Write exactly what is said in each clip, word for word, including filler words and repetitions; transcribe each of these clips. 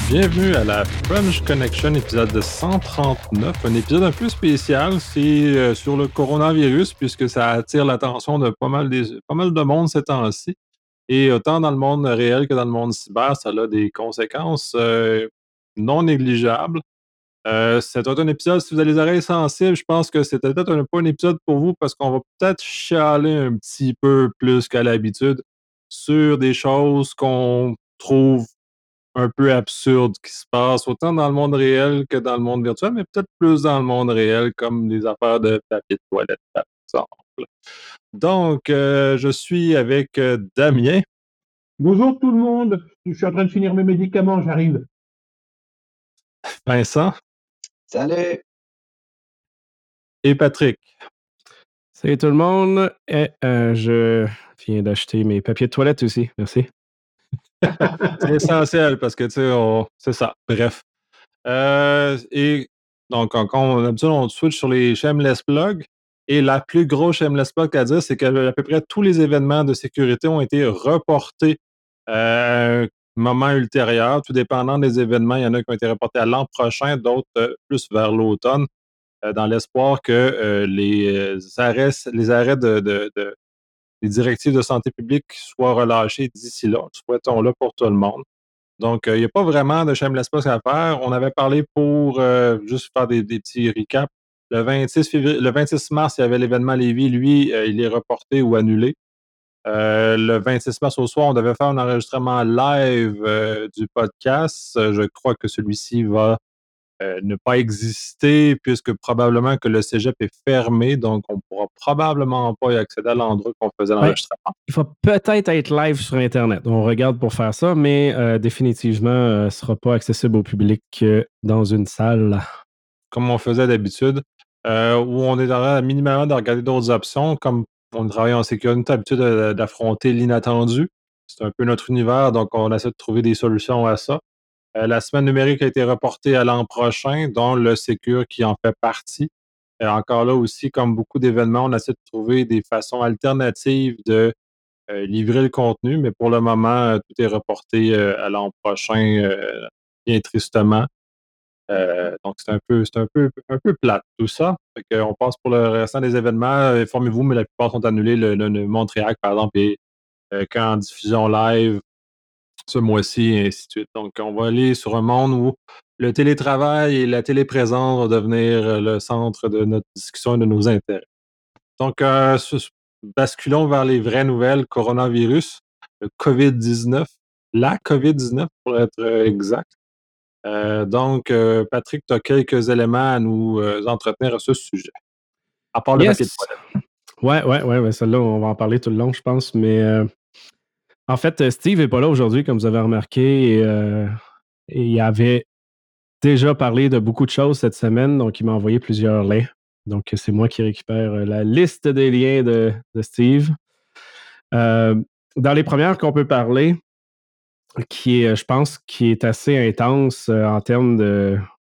Bienvenue à la French Connection, épisode cent trente-neuf, un épisode un peu spécial, c'est euh, sur le coronavirus, puisque ça attire l'attention de pas mal, des, pas mal de monde ces temps-ci. Et autant dans le monde réel que dans le monde cyber, ça a des conséquences euh, non négligeables. Euh, c'est un épisode, si vous avez les oreilles sensibles, je pense que c'était peut-être un, pas un épisode pour vous parce qu'on va peut-être chialer un petit peu plus qu'à l'habitude sur des choses qu'on trouve un peu absurdes qui se passent autant dans le monde réel que dans le monde virtuel, mais peut-être plus dans le monde réel, comme des affaires de papier de toilette, par exemple. Donc, euh, je suis avec euh, Damien. Bonjour tout le monde, je suis en train de finir mes médicaments, j'arrive. Vincent. Salut! Et Patrick. Salut tout le monde. Et, euh, je viens d'acheter mes papiers de toilette aussi. Merci. C'est essentiel parce que, tu sais, on... c'est ça. Bref. Euh, et donc, quand on, d'habitude, on switch sur les shameless plugs. Et la plus grosse shameless plug à dire, c'est qu'à peu près tous les événements de sécurité ont été reportés à un moment ultérieur, tout dépendant des événements. Il y en a qui ont été reportés à l'an prochain, d'autres euh, plus vers l'automne, euh, dans l'espoir que euh, les euh, arrêts, les arrêts de, de, de les directives de santé publique soient relâchées d'ici là. Souhaitons-le pour tout le monde. Donc, il euh, n'y a pas vraiment de shameless plug à faire. On avait parlé pour euh, juste faire des, des petits recaps. Le vingt-six février, le vingt-six mars, il y avait l'événement Lévis. Lui, euh, il est reporté ou annulé. Euh, le vingt-six mars au soir, on devait faire un enregistrement live euh, du podcast. Euh, je crois que celui-ci va euh, ne pas exister puisque probablement que le cégep est fermé. Donc, on ne pourra probablement pas y accéder à l'endroit qu'on faisait l'enregistrement. Ouais, il faut peut-être être live sur Internet. On regarde pour faire ça, mais euh, définitivement, euh, ce ne sera pas accessible au public euh, dans une salle. Comme on faisait d'habitude, euh, où on est en train minimalement de regarder d'autres options, comme on travaille en sécurité, l'habitude d'affronter l'inattendu. C'est un peu notre univers, donc on essaie de trouver des solutions à ça. Euh, la semaine numérique a été reportée à l'an prochain, dont le Sécure qui en fait partie. Et encore là aussi, comme beaucoup d'événements, on essaie de trouver des façons alternatives de euh, livrer le contenu, mais pour le moment, euh, tout est reporté euh, à l'an prochain, euh, bien tristement. Euh, donc, c'est un peu, c'est un peu, un peu plate, tout ça. Fait qu'on passe pour le restant des événements. Informez-vous, mais la plupart sont annulés. Le, le, le Montréal, par exemple, est euh, qu'en diffusion live ce mois-ci, et ainsi de suite. Donc, on va aller sur un monde où le télétravail et la téléprésence vont devenir le centre de notre discussion et de nos intérêts. Donc, euh, basculons vers les vraies nouvelles. Coronavirus, le covid dix-neuf, la covid dix-neuf pour être exact. Euh, donc, euh, Patrick, tu as quelques éléments à nous euh, entretenir à ce sujet. À part le yes. papier de toilette. Ouais, ouais, ouais, ouais, celle-là, on va en parler tout le long, je pense. Mais euh, en fait, Steve n'est pas là aujourd'hui, comme vous avez remarqué. Et, euh, et il avait déjà parlé de beaucoup de choses cette semaine, donc il m'a envoyé plusieurs liens. Donc, c'est moi qui récupère la liste des liens de, de Steve. Euh, dans les premières qu'on peut parler, qui est, je pense, qui est assez intense euh, en termes de,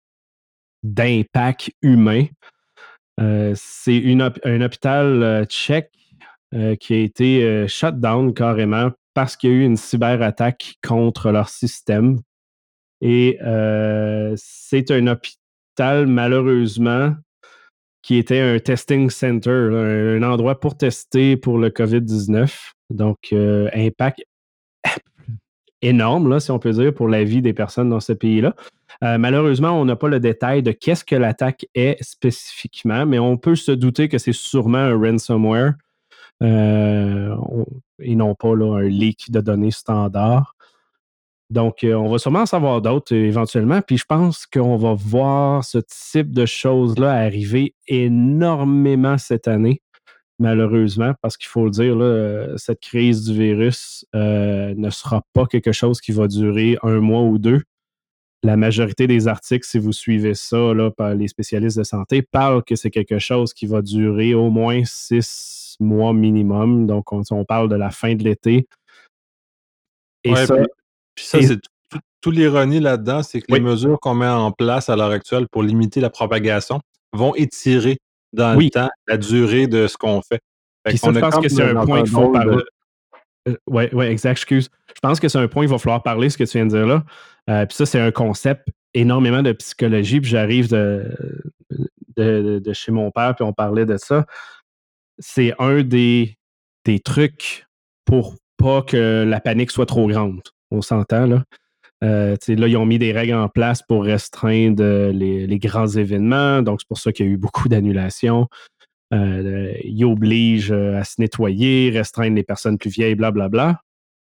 d'impact humain, euh, c'est une op- un hôpital euh, tchèque euh, qui a été euh, shut down carrément parce qu'il y a eu une cyberattaque contre leur système. Et euh, c'est un hôpital, malheureusement, qui était un testing center, un, un endroit pour tester pour le covid dix-neuf. Donc, euh, impact énorme, là, si on peut dire, pour la vie des personnes dans ce pays-là. Euh, malheureusement, on n'a pas le détail de qu'est-ce que l'attaque est spécifiquement, mais on peut se douter que c'est sûrement un ransomware euh, on, et non pas là, un leak de données standard. Donc, euh, on va sûrement en savoir d'autres euh, éventuellement. Puis je pense qu'on va voir ce type de choses-là arriver énormément cette année, malheureusement, parce qu'il faut le dire, là, cette crise du virus euh, ne sera pas quelque chose qui va durer un mois ou deux. La majorité des articles, si vous suivez ça là, par les spécialistes de santé, parlent que c'est quelque chose qui va durer au moins six mois minimum. Donc, on, on parle de la fin de l'été. Et ouais, ça, puis, puis ça et, c'est toute tout l'ironie là-dedans, c'est que oui. les mesures qu'on met en place à l'heure actuelle pour limiter la propagation vont étirer dans oui. le temps la durée de ce qu'on fait. fait puis ça, je pense que c'est un point qu'il faut parler. De... Euh, ouais, ouais, exact, excuse. Je pense que c'est un point qu'il va falloir parler, ce que tu viens de dire là. Euh, puis ça, c'est un concept énormément de psychologie. Puis j'arrive de, de, de chez mon père, puis on parlait de ça. C'est un des, des trucs pour pas que la panique soit trop grande. On s'entend, là. Euh, là, ils ont mis des règles en place pour restreindre les, les grands événements. Donc, c'est pour ça qu'il y a eu beaucoup d'annulations. Euh, ils obligent à se nettoyer, restreindre les personnes plus vieilles, blablabla.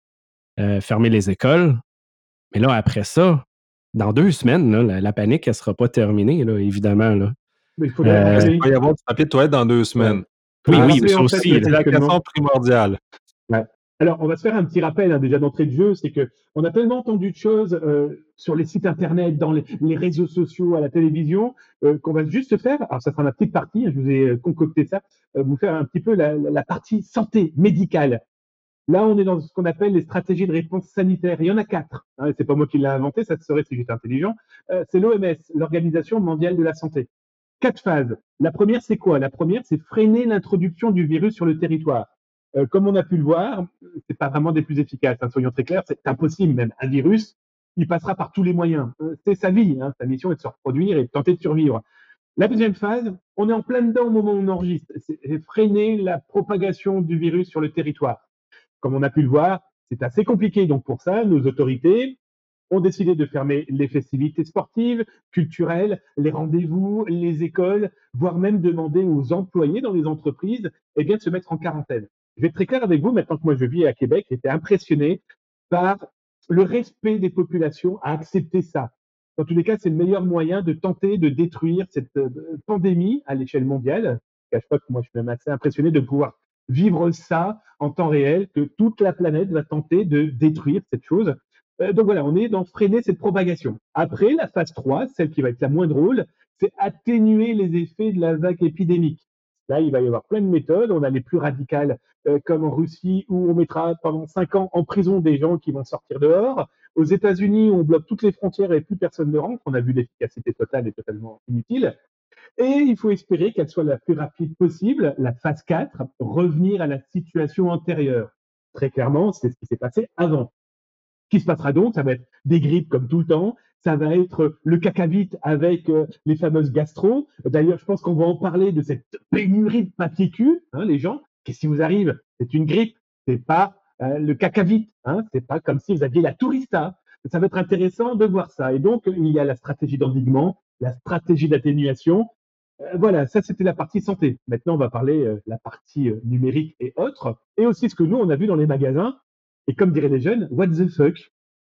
Euh, fermer les écoles. Mais là, après ça, dans deux semaines, là, la, la panique, elle ne sera pas terminée, là, évidemment. Là. Mais il faudrait Est-ce rappeler. qu'il va y avoir du papier de toilette dans deux semaines? Ouais. Oui, Faut oui, rappeler, ça en fait, aussi. le C'est la question fonctionnement. primordiale. Ouais. Alors, on va se faire un petit rappel hein, déjà d'entrée de jeu, c'est que on a tellement entendu de choses euh, sur les sites internet, dans les, les réseaux sociaux, à la télévision, euh, qu'on va juste se faire. Alors, ça sera ma petite partie. hein, je vous ai euh, concocté ça. euh, vous faire un petit peu la, la- la partie santé médicale. Là, on est dans ce qu'on appelle les stratégies de réponse sanitaire. Il y en a quatre. Hein, et c'est pas moi qui l'ai inventé, ça se serait si j'étais intelligent. Euh, c'est l'O M S, l'Organisation mondiale de la santé. Quatre phases. La première, c'est quoi? La première, c'est freiner l'introduction du virus sur le territoire. Euh, comme on a pu le voir, c'est pas vraiment des plus efficaces. Hein, soyons très clairs, c'est impossible. Même un virus, il passera par tous les moyens. Euh, C'est sa vie. Hein, sa mission est de se reproduire et de tenter de survivre. La deuxième phase, on est en plein dedans au moment où on enregistre. C'est freiner la propagation du virus sur le territoire. Comme on a pu le voir, c'est assez compliqué. Donc pour ça, nos autorités ont décidé de fermer les festivités sportives, culturelles, les rendez-vous, les écoles, voire même demander aux employés dans les entreprises eh bien, de se mettre en quarantaine. Je vais être très clair avec vous, maintenant que moi je vis à Québec, j'étais impressionné par le respect des populations à accepter ça. Dans tous les cas, c'est le meilleur moyen de tenter de détruire cette euh, pandémie à l'échelle mondiale. Je ne cache pas que moi je suis même assez impressionné de pouvoir vivre ça en temps réel, que toute la planète va tenter de détruire cette chose. Euh, donc voilà, on est dans freiner cette propagation. Après, la phase trois, celle qui va être la moins drôle, c'est atténuer les effets de la vague épidémique. Là, il va y avoir plein de méthodes. On a les plus radicales, euh, comme en Russie, où on mettra pendant cinq ans en prison des gens qui vont sortir dehors. Aux États-Unis, on bloque toutes les frontières et plus personne ne rentre. On a vu l'efficacité totale est totalement inutile. Et il faut espérer qu'elle soit la plus rapide possible, la phase quatre, revenir à la situation antérieure. Très clairement, c'est ce qui s'est passé avant. Ce qui se passera donc, ça va être des grippes comme tout le temps, ça va être le cacavite avec euh, les fameuses gastro. D'ailleurs, je pense qu'on va en parler de cette pénurie de papier cul, hein, les gens. Qu'est-ce qui vous arrive? C'est une grippe, c'est pas euh, le cacavite, hein, c'est pas comme si vous aviez la tourista. Ça va être intéressant de voir ça. Et donc, il y a la stratégie d'endiguement, la stratégie d'atténuation. Euh, voilà, ça c'était la partie santé. Maintenant, on va parler euh, la partie euh, numérique et autres, et aussi ce que nous on a vu dans les magasins. Et comme diraient les jeunes, what the fuck?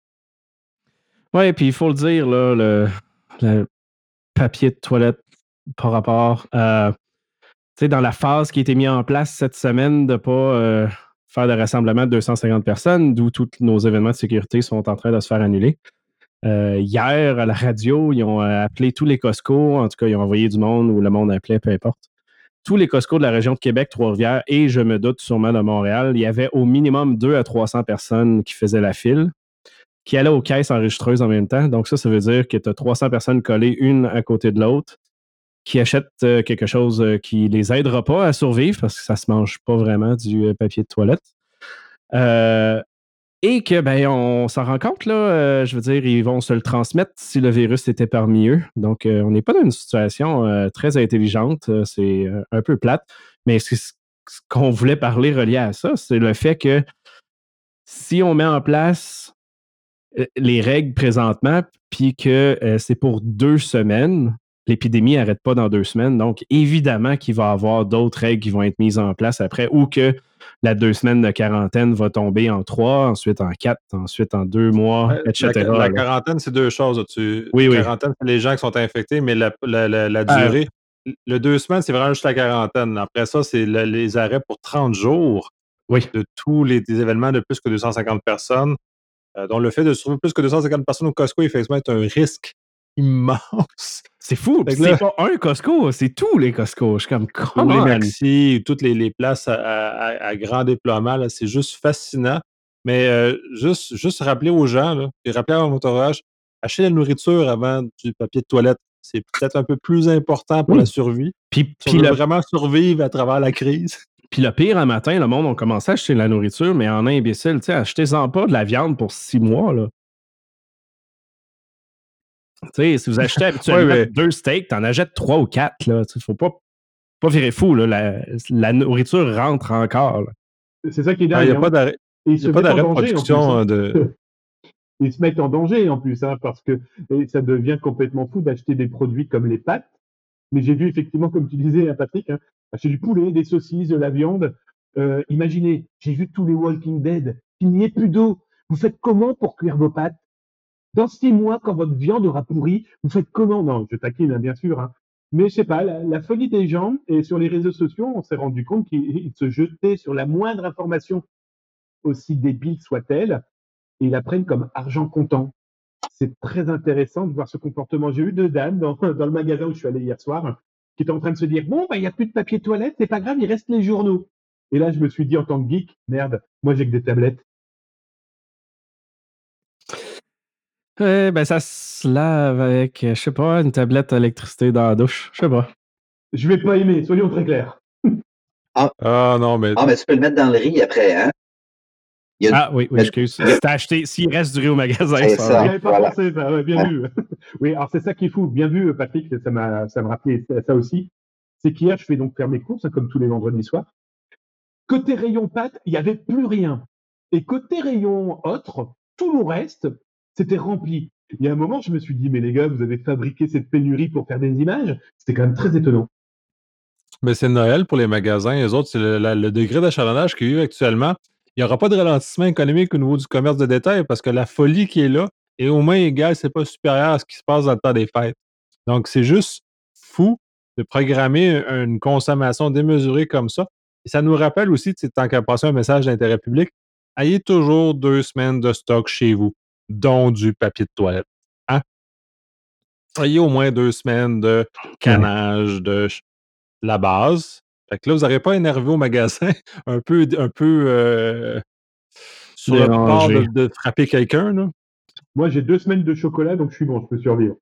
Oui, puis il faut le dire, là, le, le papier de toilette par rapport à, tu sais, dans la phase qui a été mise en place cette semaine de ne pas euh, faire de rassemblement de deux cent cinquante personnes, d'où tous nos événements de sécurité sont en train de se faire annuler. Euh, hier, à la radio, ils ont appelé tous les Costco, en tout cas, ils ont envoyé du monde ou le monde appelait, peu importe. Tous les Costco de la région de Québec, Trois-Rivières et je me doute sûrement de Montréal, il y avait au minimum deux à trois cents personnes qui faisaient la file, qui allaient aux caisses enregistreuses en même temps. Donc ça, ça veut dire que tu as trois cents personnes collées une à côté de l'autre qui achètent euh, quelque chose euh, qui les aidera pas à survivre parce que ça se mange pas vraiment du euh, papier de toilette. Euh, et que, ben, on s'en rend compte, là, euh, je veux dire, ils vont se le transmettre si le virus était parmi eux. Donc, euh, on n'est pas dans une situation euh, très intelligente. Euh, c'est euh, un peu plate. Mais ce, ce qu'on voulait parler relié à ça, c'est le fait que si on met en place euh, les règles présentement, puis que euh, c'est pour deux semaines, l'épidémie n'arrête pas dans deux semaines. Donc, évidemment qu'il va y avoir d'autres règles qui vont être mises en place après ou que la deux semaines de quarantaine va tomber en trois, ensuite en quatre, ensuite en deux mois, Ouais, et cetera. La, la là. quarantaine, c'est deux choses. là. Tu, Oui, oui. quarantaine, c'est les gens qui sont infectés, mais la, la, la, la Euh, durée, le deux semaines, c'est vraiment juste la quarantaine. Après ça, c'est le- les arrêts pour trente jours oui. de tous les des événements de plus que deux cent cinquante personnes. Euh, donc, le fait de se trouver plus que deux cent cinquante personnes au Costco, effectivement, est un risque immense. C'est fou. Fait Puis que là, c'est pas un Costco, c'est tous les Costco. Je suis comme, ou come les on. maxi, toutes les, les places à, à- à grand déploiement, là, c'est juste fascinant. Mais euh, juste, juste rappeler aux gens, là, et rappeler à mon entourage, acheter la nourriture avant du papier de toilette. C'est peut-être un peu plus important pour la Oui. survie. Puis, Si on puis veut le vraiment survivre à travers la crise. Puis le pire, un matin, le monde a commencé à acheter de la nourriture, mais en imbécile, tu sais, achetez-en pas de la viande pour six mois, là. Tu sais, si vous achetez Ouais, habituellement mais deux steaks, t'en achètes trois ou quatre, là. Tu sais, faut pas, pas virer fou, là. La, la nourriture rentre encore, là. C'est ça qui est il n'y dingue, a pas hein. d'arrêt, Et ils il y a se pas mettent en d'arrêt de danger en plus, production hein. euh, de. Ils se mettent en danger en plus, hein, parce que et ça devient complètement fou d'acheter des produits comme les pâtes. Mais j'ai vu effectivement, comme tu disais, hein, Patrick, hein, acheter du poulet, des saucisses, de la viande. Euh, imaginez, j'ai vu tous les Walking Dead, il n'y ait plus d'eau. Vous faites comment pour cuire vos pâtes? Dans six mois, quand votre viande aura pourri, vous faites comment? Non, je taquine, hein, bien sûr, hein. Mais je sais pas, la, la folie des gens, et sur les réseaux sociaux, on s'est rendu compte qu'ils ils se jetaient sur la moindre information, aussi débile soit-elle, et ils la prennent comme argent comptant. C'est très intéressant de voir ce comportement. J'ai eu deux dames dans, dans le magasin où je suis allé hier soir qui étaient en train de se dire bon, bah, il n'y a plus de papier toilette, c'est pas grave, il reste les journaux. Et là, je me suis dit en tant que geek, merde, moi j'ai que des tablettes. Eh ben, ça se lave avec, je sais pas, une tablette à électricité dans la douche. Je sais pas. Je vais pas aimer, soyons très clairs. Ah, Ah non, mais ah, mais tu peux le mettre dans le riz après, hein? Il y a, Ah oui, oui, il y a- excuse. il y a- Si t'as acheté, s'il reste du riz au magasin, C'est ça. ça. J'y avais pas Voilà. pensé, ça, ouais, bien Ouais. vu. Oui, alors c'est ça qui est fou. Bien vu, Patrick, ça m'a ça me rappelait ça, ça aussi. C'est qu'hier, je fais donc faire mes courses, hein, comme tous les vendredis soirs. Côté rayon pâtes, il n'y avait plus rien. Et côté rayon autre, tout le reste, c'était rempli. Il y a un moment, je me suis dit, mais les gars, vous avez fabriqué cette pénurie pour faire des images? C'était quand même très étonnant. Mais c'est Noël pour les magasins. Les autres, c'est le, la- le degré d'achalandage qu'il y a eu actuellement. Il n'y aura pas de ralentissement économique au niveau du commerce de détail parce que la folie qui est là est au moins égale, c'est pas supérieur à ce qui se passe dans le temps des fêtes. Donc, c'est juste fou de programmer une consommation démesurée comme ça. Et ça nous rappelle aussi, tu sais, tant qu'à passer un message d'intérêt public, ayez toujours deux semaines de stock chez vous, dont du papier de toilette. Hein? Ayez au moins deux semaines de canage, de la base. Fait que là, vous n'aurez pas énervé au magasin, un peu, un peu euh, sur le bord de, Dérangé. de frapper quelqu'un. Là. Moi, j'ai deux semaines de chocolat, donc je suis bon, je peux survivre.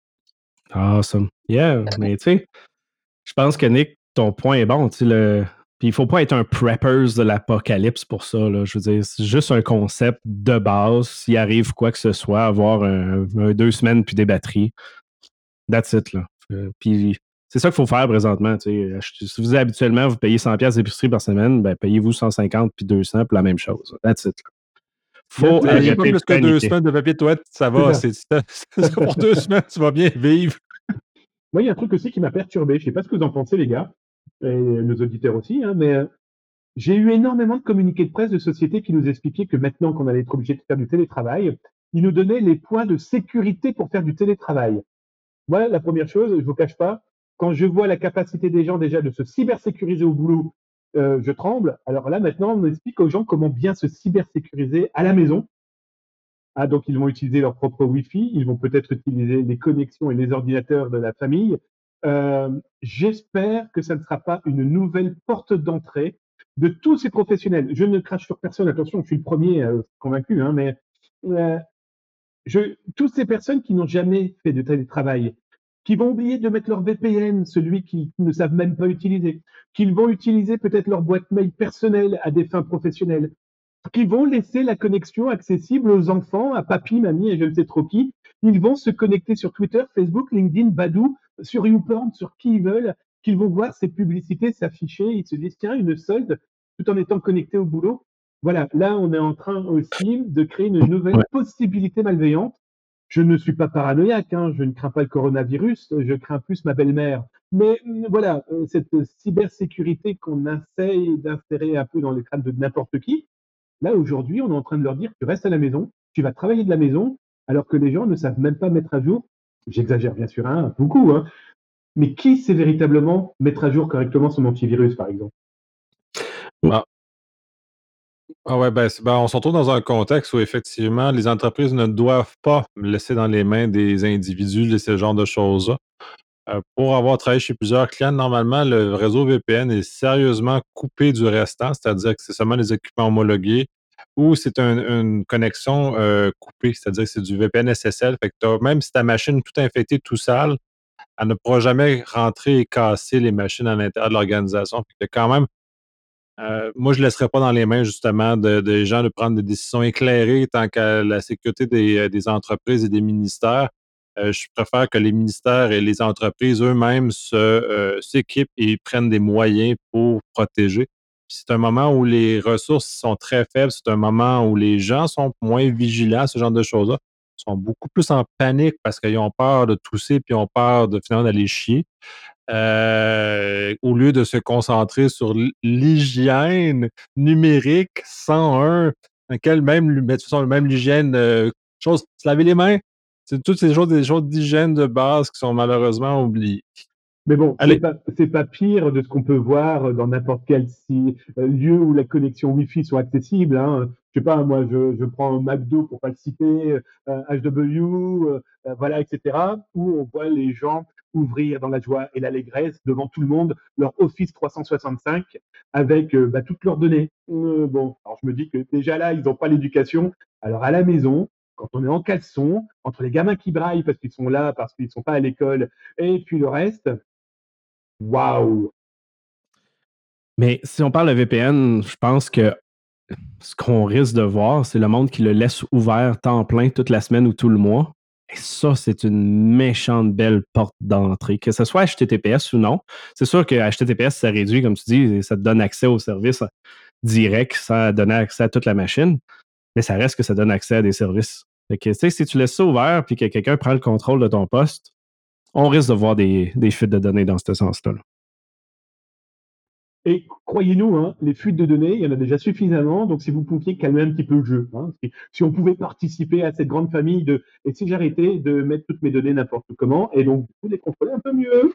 Awesome. Yeah, mais tu sais, je pense que Nick, ton point est bon. Tu sais, le... Puis il faut pas être un preppers de l'apocalypse pour ça. Là. Je veux dire, c'est juste un concept de base. S'il arrive quoi que ce soit, avoir un, un deux semaines puis des batteries. That's it. Là. Euh, puis c'est ça qu'il faut faire présentement. Tu sais. Achetez- Si vous habituellement, vous payez cent pièces d'épicerie par semaine, ben payez-vous cent cinquante puis deux cents pour la même chose. That's it. Là. Faut Bien, Il n'y a pas arrêter de plus que deux paniquer. semaines de papier de toilette, ça C'est va. ça. C'est, c'est- c'est- pour deux semaines, tu vas bien vivre. Moi, il y a un truc aussi qui m'a perturbé. Je sais pas ce que vous en pensez, les gars, et nos auditeurs aussi, hein, mais euh, j'ai eu énormément de communiqués de presse de sociétés qui nous expliquaient que maintenant qu'on allait être obligé de faire du télétravail, ils nous donnaient les points de sécurité pour faire du télétravail. Moi, la première chose, je vous cache pas, quand je vois la capacité des gens déjà de se cybersécuriser au boulot, euh, je tremble. Alors là, maintenant, on explique aux gens comment bien se cybersécuriser à la maison. Ah, donc ils vont utiliser leur propre Wi-Fi, ils vont peut-être utiliser les connexions et les ordinateurs de la famille. Euh, J'espère que ça ne sera pas une nouvelle porte d'entrée de tous ces professionnels. Je ne crache sur personne, attention, je suis le premier euh, convaincu, hein, mais euh, je, toutes ces personnes qui n'ont jamais fait de télétravail, qui vont oublier de mettre leur V P N, celui qu'ils ne savent même pas utiliser, qu'ils vont utiliser peut-être leur boîte mail personnelle à des fins professionnelles, qui vont laisser la connexion accessible aux enfants, à papy, mamie et je ne sais trop qui. Ils vont se connecter sur Twitter, Facebook, LinkedIn, Badoo, sur YouPorn, sur qui ils veulent, qu'ils vont voir ces publicités s'afficher. Ils se disent, tiens, une solde, tout en étant connectés au boulot. Voilà, là, on est en train aussi de créer une nouvelle Ouais. possibilité malveillante. Je ne suis pas paranoïaque, hein, je ne crains pas le coronavirus, je crains plus ma belle-mère. Mais euh, voilà, euh, cette cybersécurité qu'on essaye d'insérer un peu dans les crânes de n'importe qui, là, aujourd'hui, on est en train de leur dire, tu restes à la maison, tu vas travailler de la maison, alors que les gens ne savent même pas mettre à jour. J'exagère bien sûr, hein, beaucoup, hein, mais qui sait véritablement mettre à jour correctement son antivirus, par exemple? Ah, ah ouais, ben, c'est- ben, on se retrouve dans un contexte où effectivement, les entreprises ne doivent pas laisser dans les mains des individus ce genre de choses-là. Euh, pour avoir travaillé chez plusieurs clients, normalement, le réseau V P N est sérieusement coupé du restant, c'est-à-dire que c'est seulement les équipements homologués ou c'est un- une connexion euh, coupée, c'est-à-dire que c'est du V P N S S L. Fait que t'as- même si ta machine est tout infectée, tout sale, elle ne pourra jamais rentrer et casser les machines à l'intérieur de l'organisation. Fait que quand même Euh, moi, je ne laisserais pas dans les mains, justement, de, des gens de prendre des décisions éclairées tant qu'à la sécurité des, euh, des entreprises et des ministères. Euh, je préfère que les ministères et les entreprises eux-mêmes se, euh, s'équipent et prennent des moyens pour protéger. Puis c'est un moment où les ressources sont très faibles, c'est un moment où les gens sont moins vigilants à ce genre de choses-là. Ils sont beaucoup plus en panique parce qu'ils ont peur de tousser puis ils ont peur de finalement d'aller chier. Euh, au lieu de se concentrer sur l- l'hygiène numérique cent un, dans lequel même, mais de toute façon, même l'hygiène, euh, chose, se laver les mains, c'est toutes ces choses, des choses d'hygiène de base qui sont malheureusement oubliées. Mais bon, c'est Allez, pas, c'est pas pire de ce qu'on peut voir dans n'importe quel si, euh, lieu où la connexion Wi-Fi soit accessible. Hein. Je sais pas, moi, je, je prends un McDo pour pas le citer, euh, H W, euh, euh, voilà, et cetera, où on voit les gens ouvrir dans la joie et l'allégresse devant tout le monde leur Office trois cent soixante-cinq avec euh, bah, toutes leurs données. Euh, bon, alors je me dis que déjà là, ils n'ont pas l'éducation. Alors à la maison, quand on est en caleçon, entre les gamins qui braillent parce qu'ils sont là, parce qu'ils sont pas à l'école, et puis le reste, waouh! Mais si on parle de V P N, je pense que ce qu'on risque de voir, c'est le monde qui le laisse ouvert temps plein toute la semaine ou tout le mois. Et ça, c'est une méchante belle porte d'entrée. Que ce soit H T T P S ou non, c'est sûr que H T T P S, ça réduit, comme tu dis, ça te donne accès au service direct sans donner accès à toute la machine, mais ça reste que ça donne accès à des services. Fait que, tu sais, si tu laisses ça ouvert puis que quelqu'un prend le contrôle de ton poste, on risque de voir des, des fuites de données dans ce sens-là. là. Et croyez-nous, hein, les fuites de données, il y en a déjà suffisamment. Donc, si vous pouviez calmer un petit peu le jeu, hein, si, si on pouvait participer à cette grande famille de, et si j'arrêtais de mettre toutes mes données n'importe comment, et donc, vous les contrôler un peu mieux.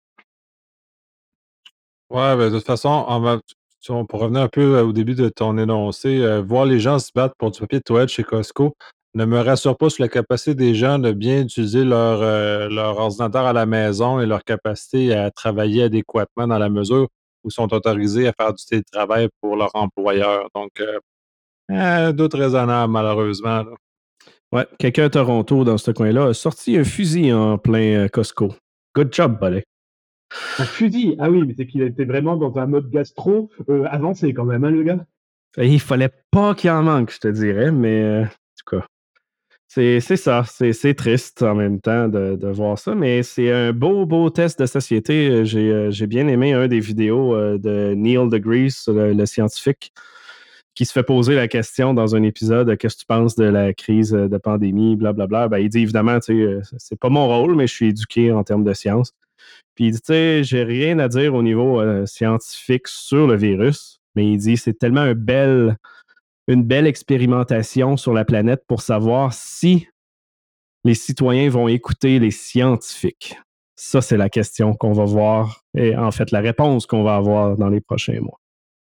ouais, ben, de toute façon, on va, tu- on- pour revenir un peu euh, au début de ton énoncé, euh, voir les gens se battre pour du papier de toilette chez Costco ne me rassure pas sur la capacité des gens de bien utiliser leur, euh, leur ordinateur à la maison et leur capacité à travailler adéquatement dans la mesure où ils sont autorisés à faire du télétravail pour leur employeur. Donc, euh, euh, doute raisonnable, malheureusement. là. Ouais, quelqu'un à Toronto, dans ce coin-là, a sorti un fusil en plein euh, Costco. Good job, buddy. Un fusil, ah oui, mais c'est qu'il était vraiment dans un mode gastro euh, avancé quand même, hein, le gars. Et il fallait pas qu'il en manque, je te dirais, mais euh, en tout cas, c'est c'est ça. C'est c'est triste en même temps de, de voir ça, mais c'est un beau, beau test de société. Euh, J'ai euh, j'ai bien aimé un des vidéos euh, de Neil deGrasse, le, le scientifique, qui se fait poser la question dans un épisode euh, qu'est-ce que tu penses de la crise euh, de pandémie, blablabla. Ben, il dit évidemment, tu sais, euh, c'est pas mon rôle, mais je suis éduqué en termes de science. Puis il dit, tu sais, j'ai rien à dire au niveau euh, scientifique sur le virus, mais il dit c'est tellement un bel une belle expérimentation sur la planète pour savoir si les citoyens vont écouter les scientifiques. Ça, c'est la question qu'on va voir et en fait la réponse qu'on va avoir dans les prochains mois.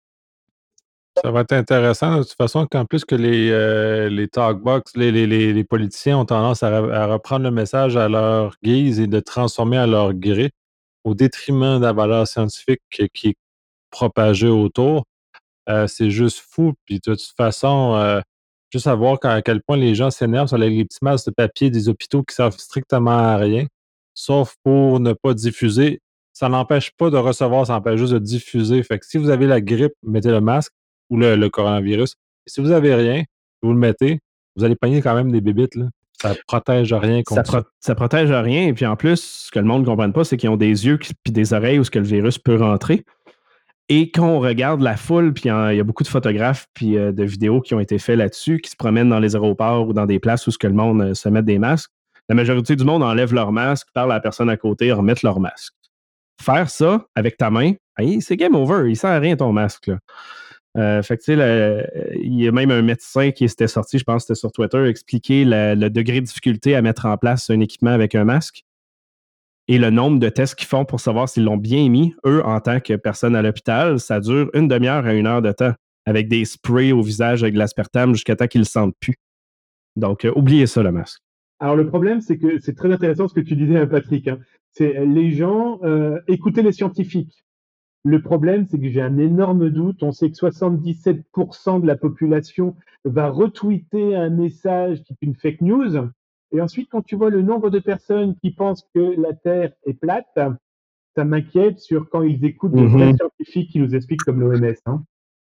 Ça va être intéressant de toute façon qu'en plus que les, euh, les talkbox, les, les, les, les politiciens ont tendance à, re- à reprendre le message à leur guise et de transformer à leur gré au détriment de la valeur scientifique qui, qui est propagée autour. Euh, c'est juste fou. Puis de toute façon, euh, juste à voir quand- à quel point les gens s'énervent sur les, les petits masses de papier des hôpitaux qui servent strictement à rien, sauf pour ne pas diffuser. Ça n'empêche pas de recevoir, ça empêche juste de diffuser. Fait que si vous avez la grippe, mettez le masque ou le, le coronavirus. Et si vous avez rien, vous le mettez, vous allez pogner quand même des bébites, là. Ça protège rien Ça, contre ça. pro- ça protège à rien. Et puis en plus, ce que le monde ne comprenne pas, c'est qu'ils ont des yeux et des oreilles où ce que le virus peut rentrer. Et quand on regarde la foule, puis il y a beaucoup de photographes puis euh, de vidéos qui ont été faits là-dessus, qui se promènent dans les aéroports ou dans des places où ce que le monde euh, se met des masques, la majorité du monde enlève leur masque, parle à la personne à côté, remettent leur masque. Faire ça avec ta main, hey, c'est game over. Il sert à rien ton masque. Là. Euh, fait que, tu sais, le- il y a même un médecin qui s'était sorti, je pense que c'était sur Twitter, expliquer la- le degré de difficulté à mettre en place un équipement avec un masque et le nombre de tests qu'ils font pour savoir s'ils l'ont bien mis. Eux, en tant que personne à l'hôpital, ça dure une demi-heure à une heure de temps avec des sprays au visage avec de l'aspartame jusqu'à temps qu'ils ne le sentent plus. Donc, euh, oubliez ça, le masque. Alors, le problème, c'est que c'est très intéressant ce que tu disais, hein, Patrick. Hein. C'est euh, les gens euh, écoutez les scientifiques. Le problème, c'est que j'ai un énorme doute. On sait que soixante-dix-sept pour cent de la population va retweeter un message qui est une fake news. Et ensuite, quand tu vois le nombre de personnes qui pensent que la Terre est plate, ça m'inquiète sur quand ils écoutent de vrais Mhm. scientifiques qui nous expliquent comme l'O M S. Hein.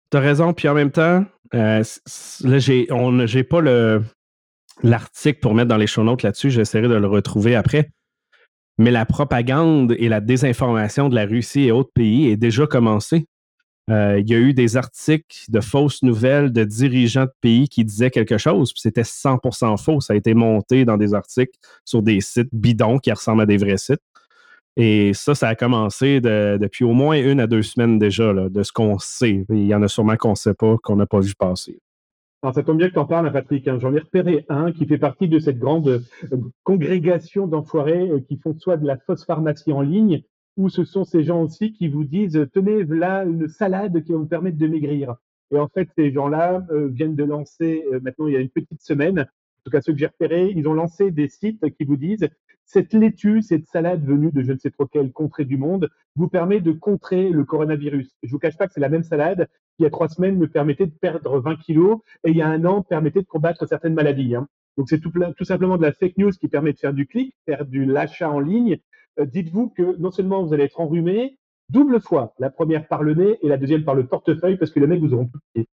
t'as raison. Puis en même temps, euh, c- c- là, j'ai, on, j'ai pas le, l'article pour mettre dans les show notes là-dessus. J'essaierai de le retrouver après. Mais la propagande et la désinformation de la Russie et autres pays est déjà commencée. Euh, il y a eu des articles de fausses nouvelles de dirigeants de pays qui disaient quelque chose, puis c'était cent pour cent faux. Ça a été monté dans des articles sur des sites bidons qui ressemblent à des vrais sites. Et ça, ça a commencé de- depuis au moins une à deux semaines déjà, là, de ce qu'on sait. Il y en a sûrement qu'on ne sait pas, qu'on n'a pas vu passer. Alors, ça tombe bien que tu en parles, hein, Patrick. hein. J'en ai repéré un qui fait partie de cette grande euh, congrégation d'enfoirés euh, qui font soit de la fausse pharmacie en ligne, ou ce sont ces gens aussi qui vous disent tenez, là une salade qui va vous permettre de maigrir. Et en fait, ces gens-là euh, viennent de lancer, euh, maintenant il y a une petite semaine, en tout cas ceux que j'ai repérés, ils ont lancé des sites qui vous disent cette laitue, cette salade venue de je ne sais trop quelle contrée du monde, vous permet de contrer le coronavirus. Je vous cache pas que c'est la même salade qui, il y a trois semaines, me permettait de perdre vingt kilos et il y a un an permettait de combattre certaines maladies. Hein. Donc c'est tout, tout, simplement de la fake news qui permet de faire du clic, faire de l'achat en ligne. Euh, dites-vous que non seulement vous allez être enrhumé, double fois, la première par le nez et la deuxième par le portefeuille parce que les mecs vous auront tout piqué.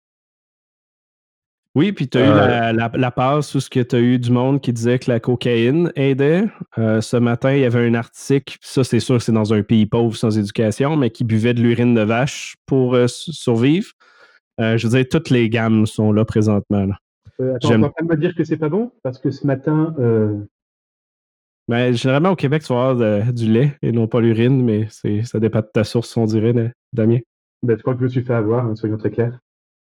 Oui, puis tu as eu Euh, la, la, la passe où tu as eu du monde qui disait que la cocaïne aidait. Euh, ce matin, il y avait un article, ça c'est sûr c'est dans un pays pauvre sans éducation, mais qui buvait de l'urine de vache pour euh, survivre. Euh, je veux dire, toutes les gammes sont là présentement. Là. Euh, attends, t'es J'aime. en train de me dire que c'est pas bon parce que ce matin, euh, Mais généralement au Québec, tu vas avoir de- du lait et non pas l'urine, mais c'est, ça dépend de ta source, on dirait, là, Damien. ben, je crois que je me suis fait avoir, hein, soyons très clairs.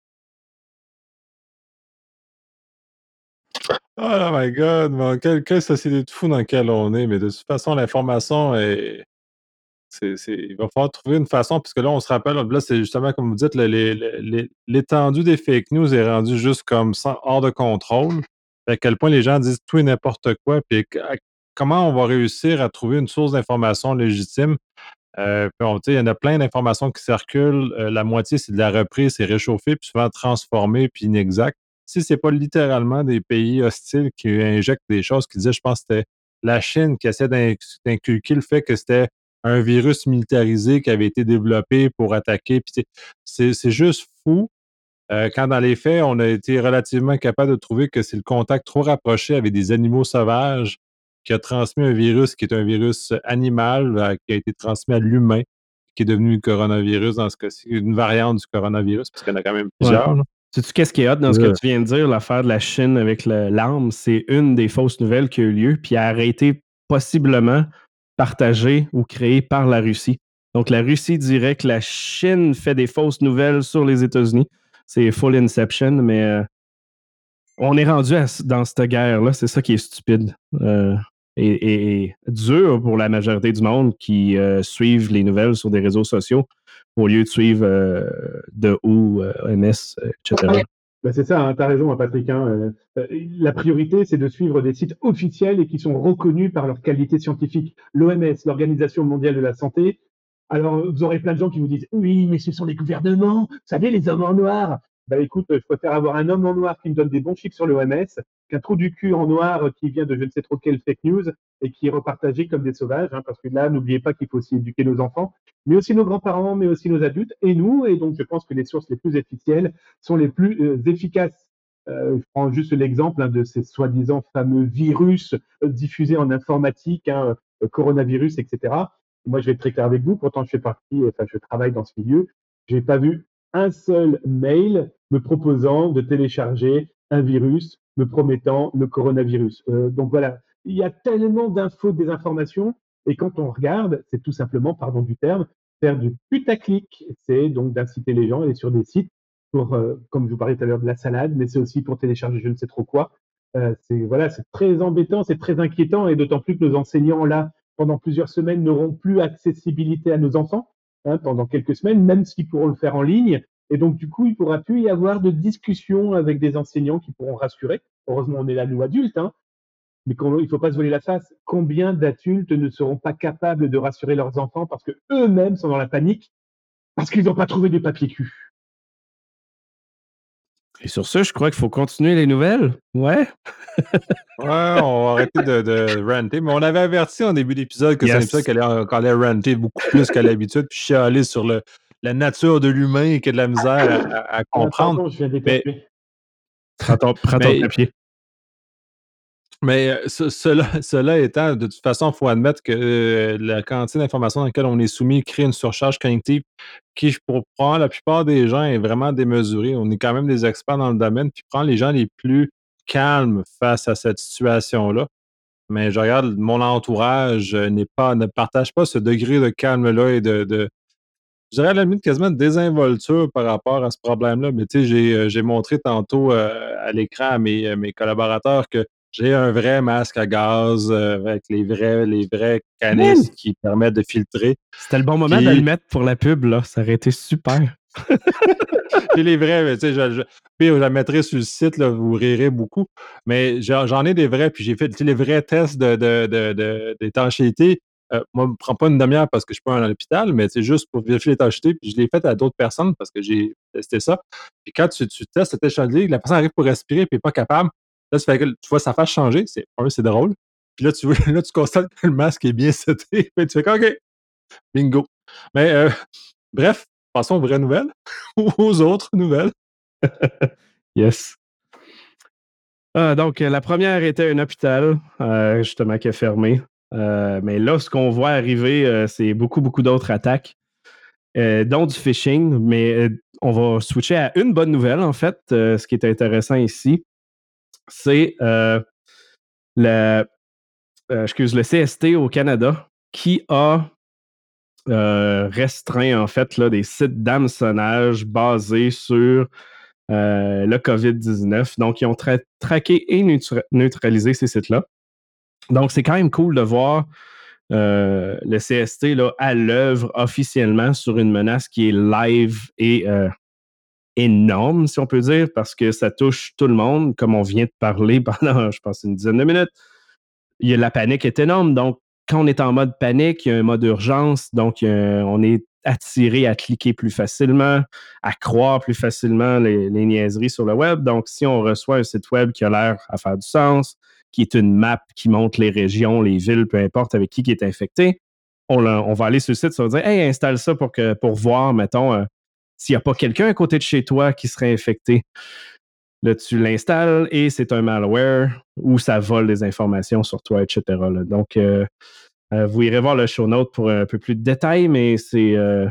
Oh my God, man, quelle, quelle société de fou dans laquelle on est, mais de toute façon, l'information est. C'est, c'est- il va falloir trouver une façon, puisque là, on se rappelle, là, c'est justement, comme vous dites, le- les- les- les- l'étendue des fake news est rendue juste comme ça, hors de contrôle. À quel point les gens disent tout et n'importe quoi, puis à- comment on va réussir à trouver une source d'information légitime. Euh, puis on- tu sais, il y en a plein d'informations qui circulent. Euh, la moitié, c'est de la reprise, c'est réchauffé, puis souvent transformé, puis inexact. Si c'est pas littéralement des pays hostiles qui injectent des choses, qui disaient, je pense que c'était la Chine qui essaie d'in- d'inculquer le fait que c'était un virus militarisé qui avait été développé pour attaquer. Puis c'est c'est- c'est juste fou. Euh, quand dans les faits, on a été relativement capable de trouver que c'est le contact trop rapproché avec des animaux sauvages qui a transmis un virus qui est un virus animal, euh, qui a été transmis à l'humain, qui est devenu le coronavirus dans ce cas-ci, une variante du coronavirus, parce qu'il y en a quand même Ouais. plusieurs. Là. Sais-tu qu'est-ce qui est hot dans ce que tu viens de dire, l'affaire de la Chine avec le- l'arme? C'est une des fausses nouvelles qui a eu lieu, puis a été possiblement partagée ou créée par la Russie. Donc, la Russie dirait que la Chine fait des fausses nouvelles sur les États-Unis. C'est full inception, mais euh, on est rendu à- dans cette guerre-là. C'est ça qui est stupide. Euh, et, et- et dur pour la majorité du monde qui euh, suivent les nouvelles sur des réseaux sociaux au lieu de suivre euh, de où, euh, O M S, euh, et cetera. Ben, c'est ça, hein, tu as raison, hein, Patrick. hein, euh, euh, la priorité, c'est de suivre des sites officiels et qui sont reconnus par leur qualité scientifique. L'O M S, l'Organisation mondiale de la santé. Alors, euh, vous aurez plein de gens qui vous disent oui, mais ce sont les gouvernements, vous savez, les hommes en noir. Ben, écoute, je préfère avoir un homme en noir qui me donne des bons chiffres sur l'O M S qu'un trou du cul en noir qui vient de je ne sais trop quelle fake news et qui est repartagé comme des sauvages. hein, parce que là, n'oubliez pas qu'il faut aussi éduquer nos enfants, mais aussi nos grands-parents, mais aussi nos adultes et nous. Et donc, je pense que les sources les plus officielles sont les plus euh, efficaces. Euh, je prends juste l'exemple hein, de ces soi-disant fameux virus euh, diffusés en informatique, hein, euh, coronavirus, et cetera. Moi, je vais être très clair avec vous. Pourtant, je fais partie, enfin, je travaille dans ce milieu. Je n'ai pas vu un seul mail me proposant de télécharger un virus me promettant le coronavirus. Euh, donc voilà, il y a tellement d'infos, des informations, et quand on regarde, c'est tout simplement, pardon du terme, faire du putaclic. C'est donc d'inciter les gens à aller sur des sites pour, euh, comme je vous parlais tout à l'heure, de la salade, mais c'est aussi pour télécharger je ne sais trop quoi. Euh, c'est voilà, c'est très embêtant, c'est très inquiétant, et d'autant plus que nos enseignants là, pendant plusieurs semaines, n'auront plus accessibilité à nos enfants hein, pendant quelques semaines, même s'ils pourront le faire en ligne. Et donc du coup, il ne pourra plus y avoir de discussion avec des enseignants qui pourront rassurer. Heureusement, on est là nous adultes, hein, mais il ne faut pas se voiler la face. Combien d'adultes ne seront pas capables de rassurer leurs enfants parce que eux-mêmes sont dans la panique parce qu'ils n'ont pas trouvé de papier cul. Et sur ce, je crois qu'il faut continuer les nouvelles. Ouais. Ouais, on va arrêter de, de ranter, mais on avait averti en début d'épisode que c'est un Yes. épisode qui allait, qu'on allait ranter beaucoup plus qu'à l'habitude, puis chialer sur le, la nature de l'humain qui a de la misère à, à- à Ah, comprendre. pardon, je viens Mais, d'éternuer. Prends ton, prends ton mais papier. Mais euh, ce- cela, cela étant, de toute façon, il faut admettre que euh, la quantité d'informations dans laquelle on est soumis crée une surcharge cognitive qui, pour prendre la plupart des gens, est vraiment démesurée. On est quand même des experts dans le domaine, puis prendre les gens les plus calmes face à cette situation-là. Mais je regarde, mon entourage euh, n'est pas, ne partage pas ce degré de calme-là et de, de, je dirais à la limite quasiment de désinvolture par rapport à ce problème-là. Mais tu sais, j'ai, euh, j'ai montré tantôt euh, à l'écran à mes, à mes collaborateurs que j'ai un vrai masque à gaz euh, avec les vrais, les vrais Man! canisses qui permettent de filtrer. C'était le bon moment de le Puis, mettre pour la pub, là. Ça aurait été super. j'ai les vrais, mais tu sais, je, je, puis je la mettrai sur le site, là, vous rirez beaucoup. Mais j'en j'en ai des vrais, puis j'ai fait tu sais, les vrais tests de, de, de, de- d'étanchéité. Euh, moi, ça me prend pas une demi-heure parce que je suis pas à l'hôpital, mais c'est juste pour vérifier l'étanchéité. Puis je l'ai fait à d'autres personnes parce que j'ai testé ça. Puis quand tu, tu testes cette échantillon, la personne arrive pour respirer puis n'est pas capable. Là, ça fait que tu vois sa face changer. C'est, un, c'est drôle. Puis là, tu, vois- là, tu constates que le masque est bien seté. Puis tu fais que, OK, bingo. Mais euh, bref, passons aux vraies nouvelles, aux autres nouvelles. Yes. Ah, donc, euh, la première était un hôpital, euh, justement, qui a fermé. Euh, mais là, ce qu'on voit arriver, euh, c'est beaucoup, beaucoup d'autres attaques, euh, dont du phishing. Mais euh, on va switcher à une bonne nouvelle, en fait. Euh, ce qui est intéressant ici, c'est euh, le, euh, excuse, le C S T au Canada qui a euh, restreint, en fait, là, des sites d'hameçonnage basés sur euh, le covid dix-neuf. Donc, ils ont tra- traqué et neutra- neutralisé ces sites-là. Donc, c'est quand même cool de voir euh, le C S T là, à l'œuvre officiellement sur une menace qui est live et euh, énorme, si on peut dire, parce que ça touche tout le monde, comme on vient de parler pendant, je pense, une dizaine de minutes. Il y a, la panique est énorme. Donc, quand on est en mode panique, il y a un mode urgence. Donc, un, on est attiré à cliquer plus facilement, à croire plus facilement les, les niaiseries sur le web. Donc, si on reçoit un site web qui a l'air à faire du sens, qui est une map qui montre les régions, les villes, peu importe avec qui qui est infecté, on, on va aller sur le site, on va dire, hey, installe ça pour, que, pour voir, mettons, euh, s'il n'y a pas quelqu'un à côté de chez toi qui serait infecté. Là, tu l'installes et c'est un malware où ça vole des informations sur toi, et cetera. Là. Donc, euh, euh, vous irez voir le show note pour un peu plus de détails, mais c'est euh,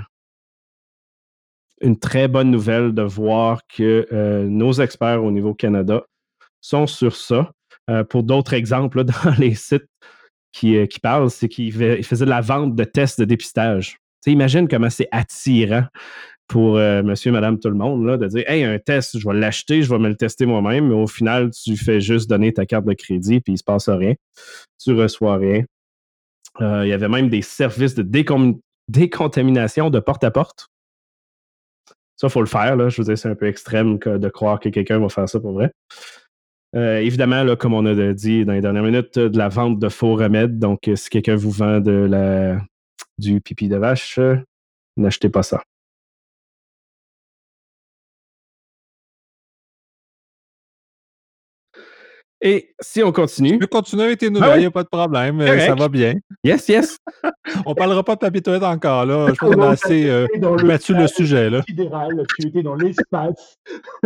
une très bonne nouvelle de voir que euh, nos experts au niveau Canada sont sur ça. Euh, pour d'autres exemples, là, dans les sites qui, euh, qui parlent, c'est qu'ils faisaient de la vente de tests de dépistage. Tu sais, imagine comment c'est attirant pour euh, monsieur, madame, tout le monde, là, de dire, hey, un test, je vais l'acheter, je vais me le tester moi-même, mais au final, tu fais juste donner ta carte de crédit, puis il ne se passe rien. Tu ne reçois rien. Euh, il y avait même des services de décom- décontamination de porte-à-porte. Ça, il faut le faire, là. Je veux dire, c'est un peu extrême que de croire que quelqu'un va faire ça pour vrai. Euh, évidemment, là, comme on a dit dans les dernières minutes, de la vente de faux remèdes. Donc, si quelqu'un vous vend de la, du pipi de vache, n'achetez pas ça. Et si on continue. Tu peux continuer avec tes nouvelles, il Ah oui, n'y a pas de problème, euh, correct. ça va bien. Yes, yes. On parlera pas de papier toilette encore, là. Je pense qu'on a assez euh, Dans le battu le sujet, là. sidéral, tu étais dans l'espace.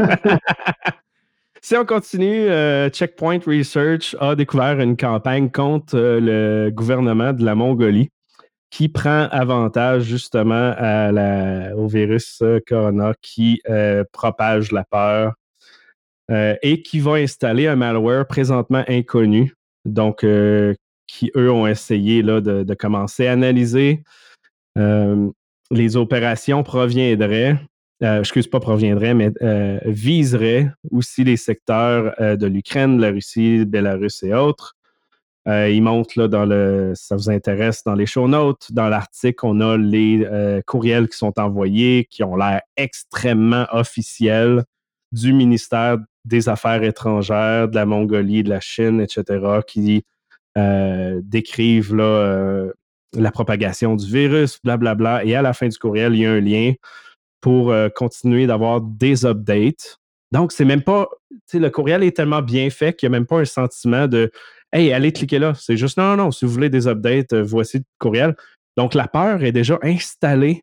Si on continue, euh, Checkpoint Research a découvert une campagne contre euh, le gouvernement de la Mongolie qui prend avantage justement à la, au virus euh, Corona qui euh, propage la peur euh, et qui va installer un malware présentement inconnu. Donc, euh, qui, eux, ont essayé là, de, de commencer à analyser. Euh, les opérations proviendraient, euh, excuse pas proviendraient, mais euh, viseraient aussi les secteurs euh, de l'Ukraine, de la Russie, Bélarus et autres. Euh, ils montrent là dans le, ça vous intéresse, dans les show notes, dans l'article, on a les euh, courriels qui sont envoyés, qui ont l'air extrêmement officiels du ministère des Affaires étrangères, de la Mongolie, de la Chine, et cetera, qui euh, décrivent là, euh, la propagation du virus, blablabla. Et à la fin du courriel, il y a un lien pour euh, continuer d'avoir des updates. Donc, c'est même pas, tu sais, le courriel est tellement bien fait qu'il n'y a même pas un sentiment de hey, allez cliquer là. C'est juste non, non, si vous voulez des updates, euh, voici le courriel. Donc, la peur est déjà installée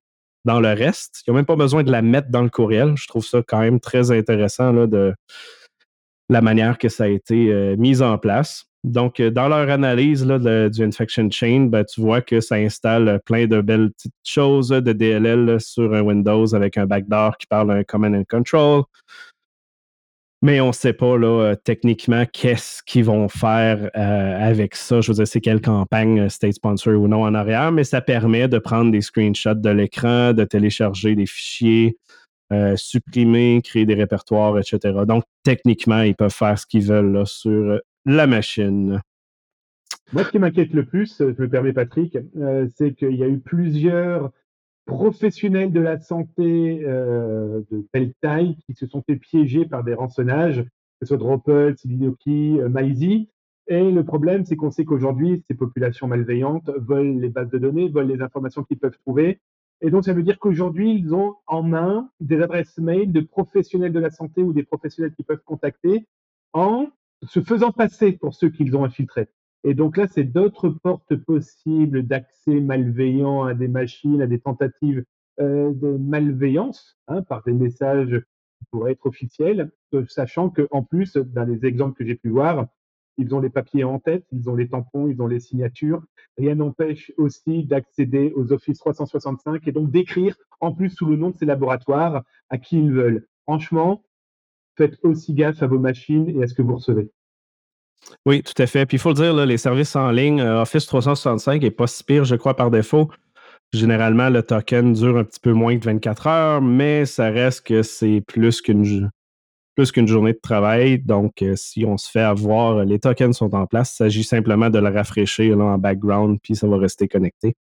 dans le reste. Ils n'ont même pas besoin de la mettre dans le courriel. Je trouve ça quand même très intéressant là, de la manière que ça a été euh, mis en place. Donc, euh, dans leur analyse là, de, du Infection Chain, ben, tu vois que ça installe plein de belles petites choses de D L L là, sur un Windows avec un backdoor qui parle un Command and Control. Mais on ne sait pas là, euh, techniquement qu'est-ce qu'ils vont faire euh, avec ça. Je veux dire, c'est quelle campagne euh, state sponsor ou non en arrière, mais ça permet de prendre des screenshots de l'écran, de télécharger des fichiers, euh, supprimer, créer des répertoires, et cetera. Donc, techniquement, ils peuvent faire ce qu'ils veulent là, sur euh, la machine. Moi, ce qui m'inquiète le plus, je me permets Patrick, euh, c'est qu'il y a eu plusieurs professionnels de la santé euh, de telle taille qui se sont fait piéger par des rançonnages, que ce soit Dropple, Sidiloki, euh, Maizy. Et le problème, c'est qu'on sait qu'aujourd'hui, ces populations malveillantes volent les bases de données, volent les informations qu'ils peuvent trouver. Et donc, ça veut dire qu'aujourd'hui, ils ont en main des adresses mail de professionnels de la santé ou des professionnels qu'ils peuvent contacter en se faisant passer pour ceux qu'ils ont infiltrés. Et donc là, c'est d'autres portes possibles d'accès malveillant à des machines, à des tentatives euh, de malveillance hein, par des messages qui pourraient être officiels, euh, sachant qu'en plus, dans les exemples que j'ai pu voir, ils ont les papiers en tête, ils ont les tampons, ils ont les signatures. Rien n'empêche aussi d'accéder aux Office trois cent soixante-cinq et donc d'écrire en plus sous le nom de ces laboratoires à qui ils veulent. Franchement, faites aussi gaffe à vos machines et à ce que vous recevez. Oui, tout à fait. Puis il faut le dire, là, les services en ligne, euh, Office trois cent soixante-cinq n'est pas si pire, je crois, par défaut. Généralement, le token dure un petit peu moins que vingt-quatre heures, mais ça reste que c'est plus qu'une, plus qu'une journée de travail. Donc, euh, si on se fait avoir, les tokens sont en place. Il s'agit simplement de le rafraîchir là, en background, puis ça va rester connecté.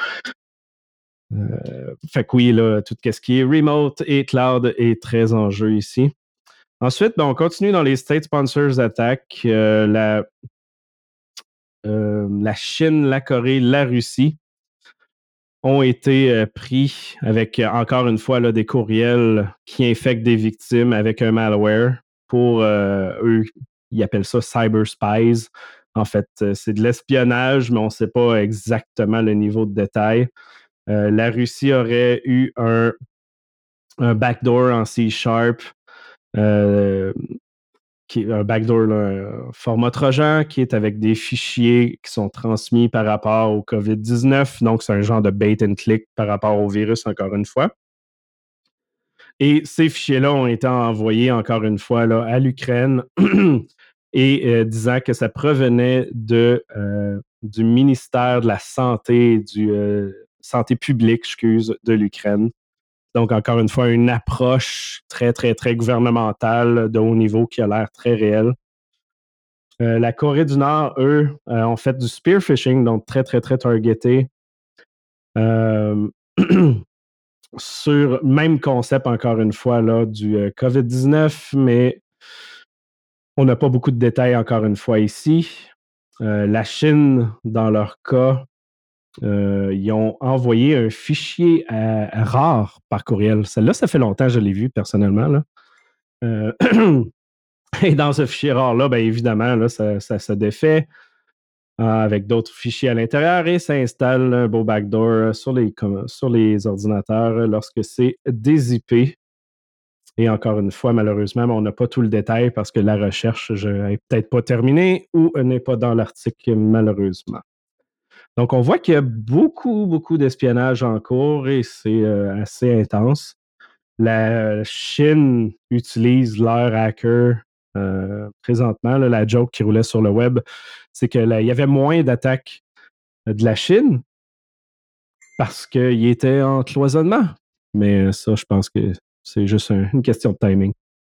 Euh, fait que oui, là, tout ce qui est remote et cloud est très en jeu ici. Ensuite, ben, on continue dans les State Sponsors Attack. Euh, la, euh, la Chine, la Corée, la Russie ont été euh, pris avec, euh, encore une fois, là, des courriels qui infectent des victimes avec un malware. Pour euh, eux, ils appellent ça cyber spies. En fait, euh, c'est de l'espionnage, mais on ne sait pas exactement le niveau de détail. Euh, la Russie aurait eu un, un backdoor en C Sharp, euh, qui est un backdoor, là, un format Trojan, qui est avec des fichiers qui sont transmis par rapport au covid dix-neuf. Donc, c'est un genre de bait and click par rapport au virus, encore une fois. Et ces fichiers-là ont été envoyés, encore une fois, là, à l'Ukraine et euh, disant que ça provenait de, euh, du ministère de la Santé, du euh, Santé publique, excuse, de l'Ukraine. Donc, encore une fois, une approche très, très, très gouvernementale de haut niveau qui a l'air très réelle. Euh, la Corée du Nord, eux, euh, ont fait du spear phishing, donc très, très, très targeté. Euh, sur même concept, encore une fois, là, du euh, covid dix-neuf, mais on n'a pas beaucoup de détails, encore une fois, ici. Euh, la Chine, dans leur cas, euh, ils ont envoyé un fichier à, à rare par courriel. Celle-là, ça fait longtemps que je l'ai vu, personnellement. Là. Euh, et dans ce fichier rare-là, bien évidemment, là, ça, ça se défait euh, avec d'autres fichiers à l'intérieur et ça installe un beau backdoor sur les, comme, sur les ordinateurs lorsque c'est dézippé. Et encore une fois, malheureusement, on n'a pas tout le détail parce que la recherche n'est peut-être pas terminée ou n'est pas dans l'article, malheureusement. Donc, on voit qu'il y a beaucoup, beaucoup d'espionnage en cours et c'est euh, assez intense. La Chine utilise leur hacker euh, présentement. Là, la joke qui roulait sur le web, c'est qu'il y avait moins d'attaques de la Chine parce qu'il était en cloisonnement. Mais ça, je pense que c'est juste un, une question de timing.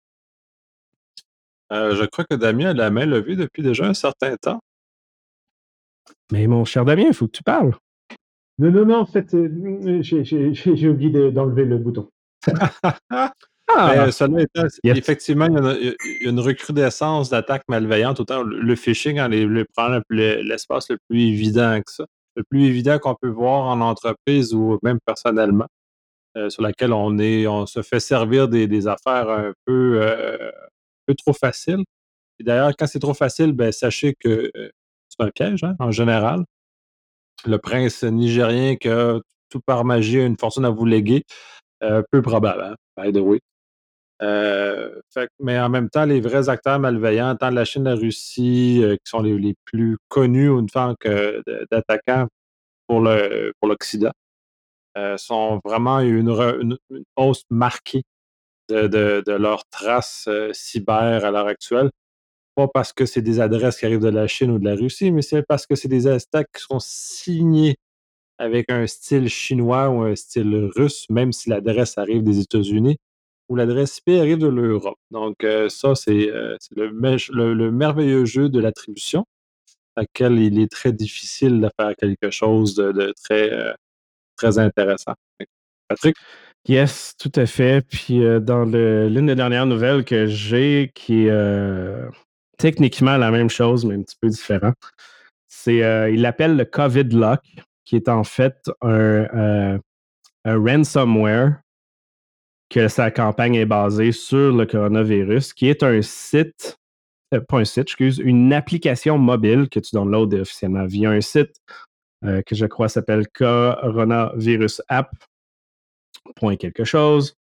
Euh, je crois que Damien a la main levée depuis déjà un certain temps. Mais mon cher Damien, il faut que tu parles. Non, non, non, en fait, euh, j'ai, j'ai, j'ai oublié de- d'enlever le bouton. ah! Ah! Mais cela étant, Yes. effectivement, il y, a, il y a une recrudescence d'attaques malveillantes, autant le, le phishing en est le, le, l'espace le plus évident que ça, le plus évident qu'on peut voir en entreprise ou même personnellement, euh, sur laquelle on est, on se fait servir des, des affaires un peu, euh, un peu trop faciles. Et d'ailleurs, quand c'est trop facile, ben, sachez que euh, c'est un piège, hein, en général. Le prince nigérien qui a tout par magie une fortune à vous léguer. Euh, peu probable, hein, by the way. Euh, fait que- mais en même temps, les vrais acteurs malveillants, tant la Chine et la Russie, euh, qui sont les, les plus connus en tant que de- d'attaquants pour le pour l'Occident, euh, sont vraiment une, re- une- une hausse marquée de, de- de leurs traces euh, cyber à l'heure actuelle. Pas parce que c'est des adresses qui arrivent de la Chine ou de la Russie, mais c'est parce que c'est des attaques qui sont signées avec un style chinois ou un style russe, même si l'adresse arrive des États-Unis ou l'adresse I P arrive de l'Europe. Donc, euh, ça, c'est euh, c'est le, me- le- le merveilleux jeu de l'attribution, à laquelle il est très difficile de faire quelque chose de, de très, euh, très intéressant. Patrick? Yes, tout à fait. Puis euh, dans le- l'une des dernières nouvelles que j'ai, qui est euh, techniquement la même chose, mais un petit peu différent, c'est euh, il l'appelle le COVID Lock, qui est en fait un, euh, un ransomware que sa campagne est basée sur le coronavirus, qui est un site, euh, pas un site, excuse, une application mobile que tu downloads officiellement via un site euh, que je crois s'appelle coronavirusapp point quelque chose,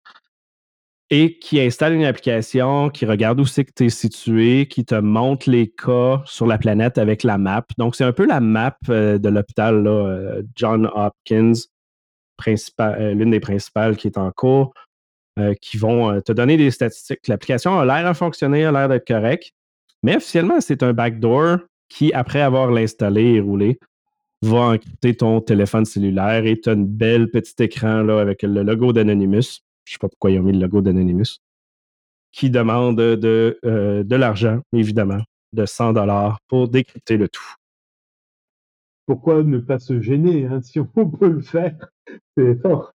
et qui installe une application qui regarde où c'est que tu es situé, qui te montre les cas sur la planète avec la map. Donc, c'est un peu la map euh, de l'hôpital là, euh, John Hopkins, principal- euh, l'une des principales qui est en cours, euh, qui vont euh, te donner des statistiques. L'application a l'air à fonctionner, a l'air d'être correcte, mais officiellement, c'est un backdoor qui, après avoir l'installé et roulé, va encrypter ton téléphone cellulaire et tu as une belle petit écran là, avec le logo d'Anonymous. Je ne sais pas pourquoi ils ont mis le logo d'Anonymous, qui demande de, euh, de l'argent, évidemment, de cent dollars pour décrypter le tout. Pourquoi ne pas se gêner, hein, si on peut le faire, c'est fort.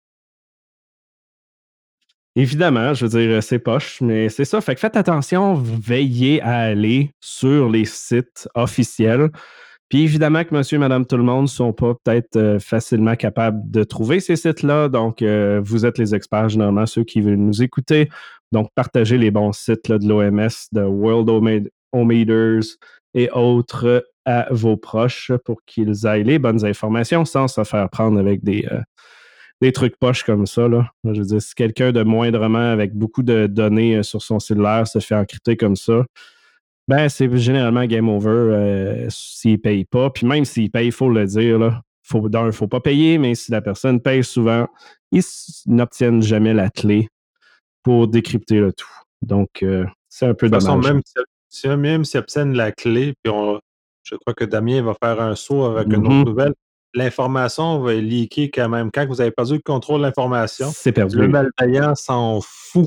Évidemment, je veux dire, c'est poche, mais c'est ça. Fait que faites attention, veillez à aller sur les sites officiels. Puis évidemment que monsieur et madame tout le monde ne sont pas peut-être euh, facilement capables de trouver ces sites-là. Donc, euh, vous êtes les experts, généralement, ceux qui veulent nous écouter. Donc, partagez les bons sites là, de l'O M S, de World Home Aiders et autres à vos proches pour qu'ils aient les bonnes informations sans se faire prendre avec des, euh, des trucs poches comme ça. Là. Je veux dire, si quelqu'un de moindrement avec beaucoup de données euh, sur son cellulaire se fait encrypter comme ça, ben, c'est généralement game over euh, s'il ne paye pas. Puis même s'il paye, il faut le dire. Là. Faut, d'un, il ne faut pas payer, mais si la personne paye souvent, ils n'obtiennent jamais la clé pour décrypter le tout. Donc, euh, c'est un peu De toute façon, dommage. même si, si- même s'ils obtiennent la clé, puis on, je crois que Damien va faire un saut avec une autre Mhm. nouvelle, l'information va leaker quand même. Quand vous avez perdu le contrôle de l'information, C'est perdu. le malveillant s'en fout.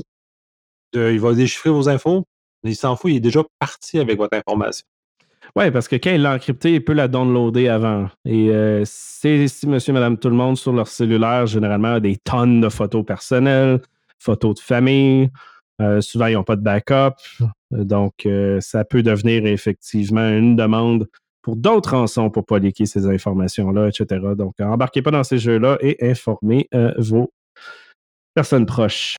De- il va déchiffrer vos infos, mais il s'en fout, il est déjà parti avec votre information. Oui, parce que quand il l'a encrypté, il peut la downloader avant. Et euh, c'est si monsieur, madame, tout le monde sur leur cellulaire, généralement, a des tonnes de photos personnelles, photos de famille. Euh, souvent, ils n'ont pas de backup. Donc, euh, ça peut devenir effectivement une demande pour d'autres rançons pour ne pas leaker ces informations-là, et cetera. Donc, embarquez pas dans ces jeux-là et informez euh, vos personnes proches.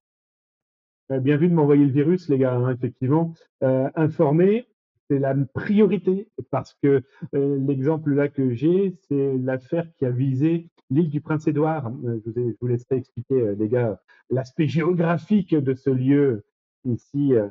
Euh, Bien vu de m'envoyer le virus, les gars, hein, effectivement. Euh, informer, c'est la priorité parce que euh, l'exemple là que j'ai, c'est l'affaire qui a visé l'île du Prince-Édouard. Euh, je, vous ai- je vous laisserai expliquer, euh, les gars, l'aspect géographique de ce lieu ici euh,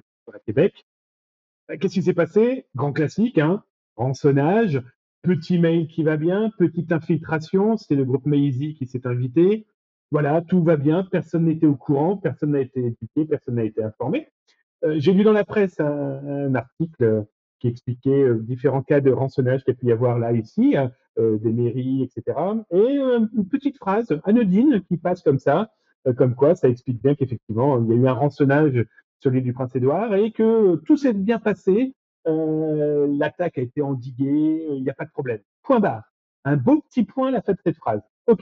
à Québec. Euh, Qu'est-ce qui s'est passé? Grand classique, hein, rançonnage, petit mail qui va bien, petite infiltration, c'est le groupe Maizy qui s'est invité. Voilà, tout va bien, personne n'était au courant, personne n'a été éduqué, personne n'a été informé. Euh, j'ai lu dans la presse un, un article euh, qui expliquait euh, différents cas de rançonnage qu'il y a pu y avoir là, ici, hein, euh, des mairies, et cetera. Et euh, une petite phrase anodine qui passe comme ça, euh, comme quoi ça explique bien qu'effectivement, il y a eu un rançonnage sur l'île du Prince-Édouard et que tout s'est bien passé. Euh, L'attaque a été endiguée, il n'y a pas de problème. Point barre. Un beau petit point à la fin de cette phrase. OK.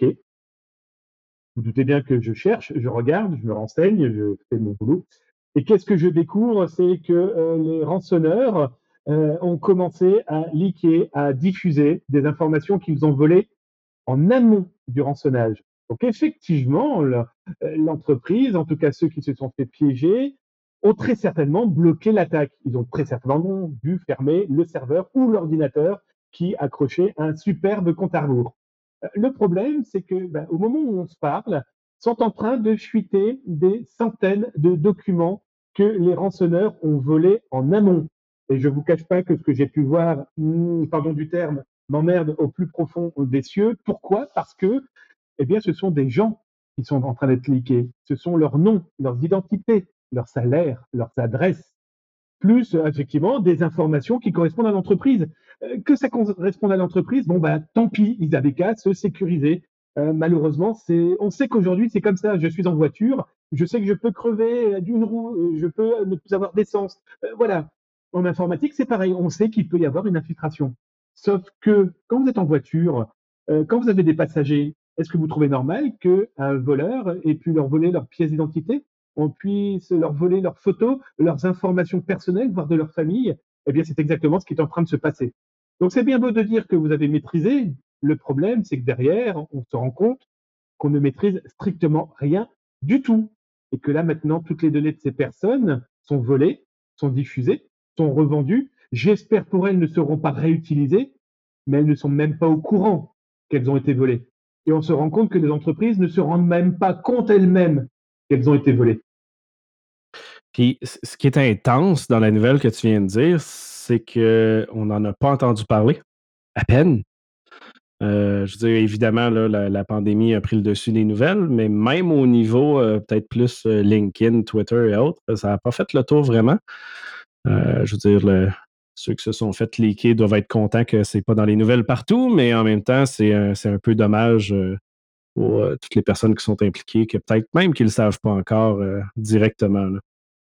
Vous doutez bien que je cherche, je regarde, je me renseigne, je fais mon boulot. Et qu'est-ce que je découvre? C'est que euh, les rançonneurs euh, ont commencé à leaker, à diffuser des informations qu'ils ont volées en amont du rançonnage. Donc effectivement, la- euh, l'entreprise, en tout cas ceux qui se sont fait piéger, ont très certainement bloqué l'attaque. Ils ont très certainement dû fermer le serveur ou l'ordinateur qui accrochait un superbe compte à rebours. Heu, le problème, c'est que, bah, au moment où on se parle, sont en train de fuiter des centaines de documents que les rançonneurs ont volés en amont et je vous cache pas que ce que j'ai pu voir, mmh, pardon du terme, m'emmerde au plus profond des cieux. Pourquoi? Parce que, eh bien, ce sont des gens qui sont en train d'être leakés. Ce sont leurs noms, leurs identités, leurs salaires, leurs adresses, plus euh, effectivement des informations qui correspondent à l'entreprise. Euh, que ça corresponde à l'entreprise, bon bah tant pis, ils avaient qu'à se sécuriser. Euh, malheureusement, c'est, on sait qu'aujourd'hui c'est comme ça. Je suis en voiture, je sais que je peux crever d'une roue, euh, je peux ne plus avoir d'essence. Euh, voilà. En informatique, c'est pareil. On sait qu'il peut y avoir une infiltration. Sauf que quand vous êtes en voiture, euh, quand vous avez des passagers, est-ce que vous trouvez normal qu'un voleur ait pu leur voler leurs pièces d'identité, on puisse leur voler leurs photos, leurs informations personnelles, voire de leur famille? Eh bien, c'est exactement ce qui est en train de se passer. Donc, c'est bien beau de dire que vous avez maîtrisé. Le problème, c'est que derrière, on se rend compte qu'on ne maîtrise strictement rien du tout. Et que là, maintenant, toutes les données de ces personnes sont volées, sont diffusées, sont revendues. J'espère pour elles ne seront pas réutilisées, mais elles ne sont même pas au courant qu'elles ont été volées. Et on se rend compte que les entreprises ne se rendent même pas compte elles-mêmes qu'elles ont été volées. Puis c- ce qui est intense dans la nouvelle que tu viens de dire, c'est qu'on n'en a pas entendu parler, à peine. Euh, je veux dire, évidemment, là, la, la pandémie a pris le dessus des nouvelles, mais même au niveau euh, peut-être plus euh, LinkedIn, Twitter et autres, ça n'a pas fait le tour vraiment. Euh, je veux dire, le- ceux qui se sont fait leaker doivent être contents que c'est pas dans les nouvelles partout, mais en même temps, c'est un, c'est un peu dommage euh, pour euh, toutes les personnes qui sont impliquées, que peut-être même qu'ils ne le savent pas encore euh, directement, là.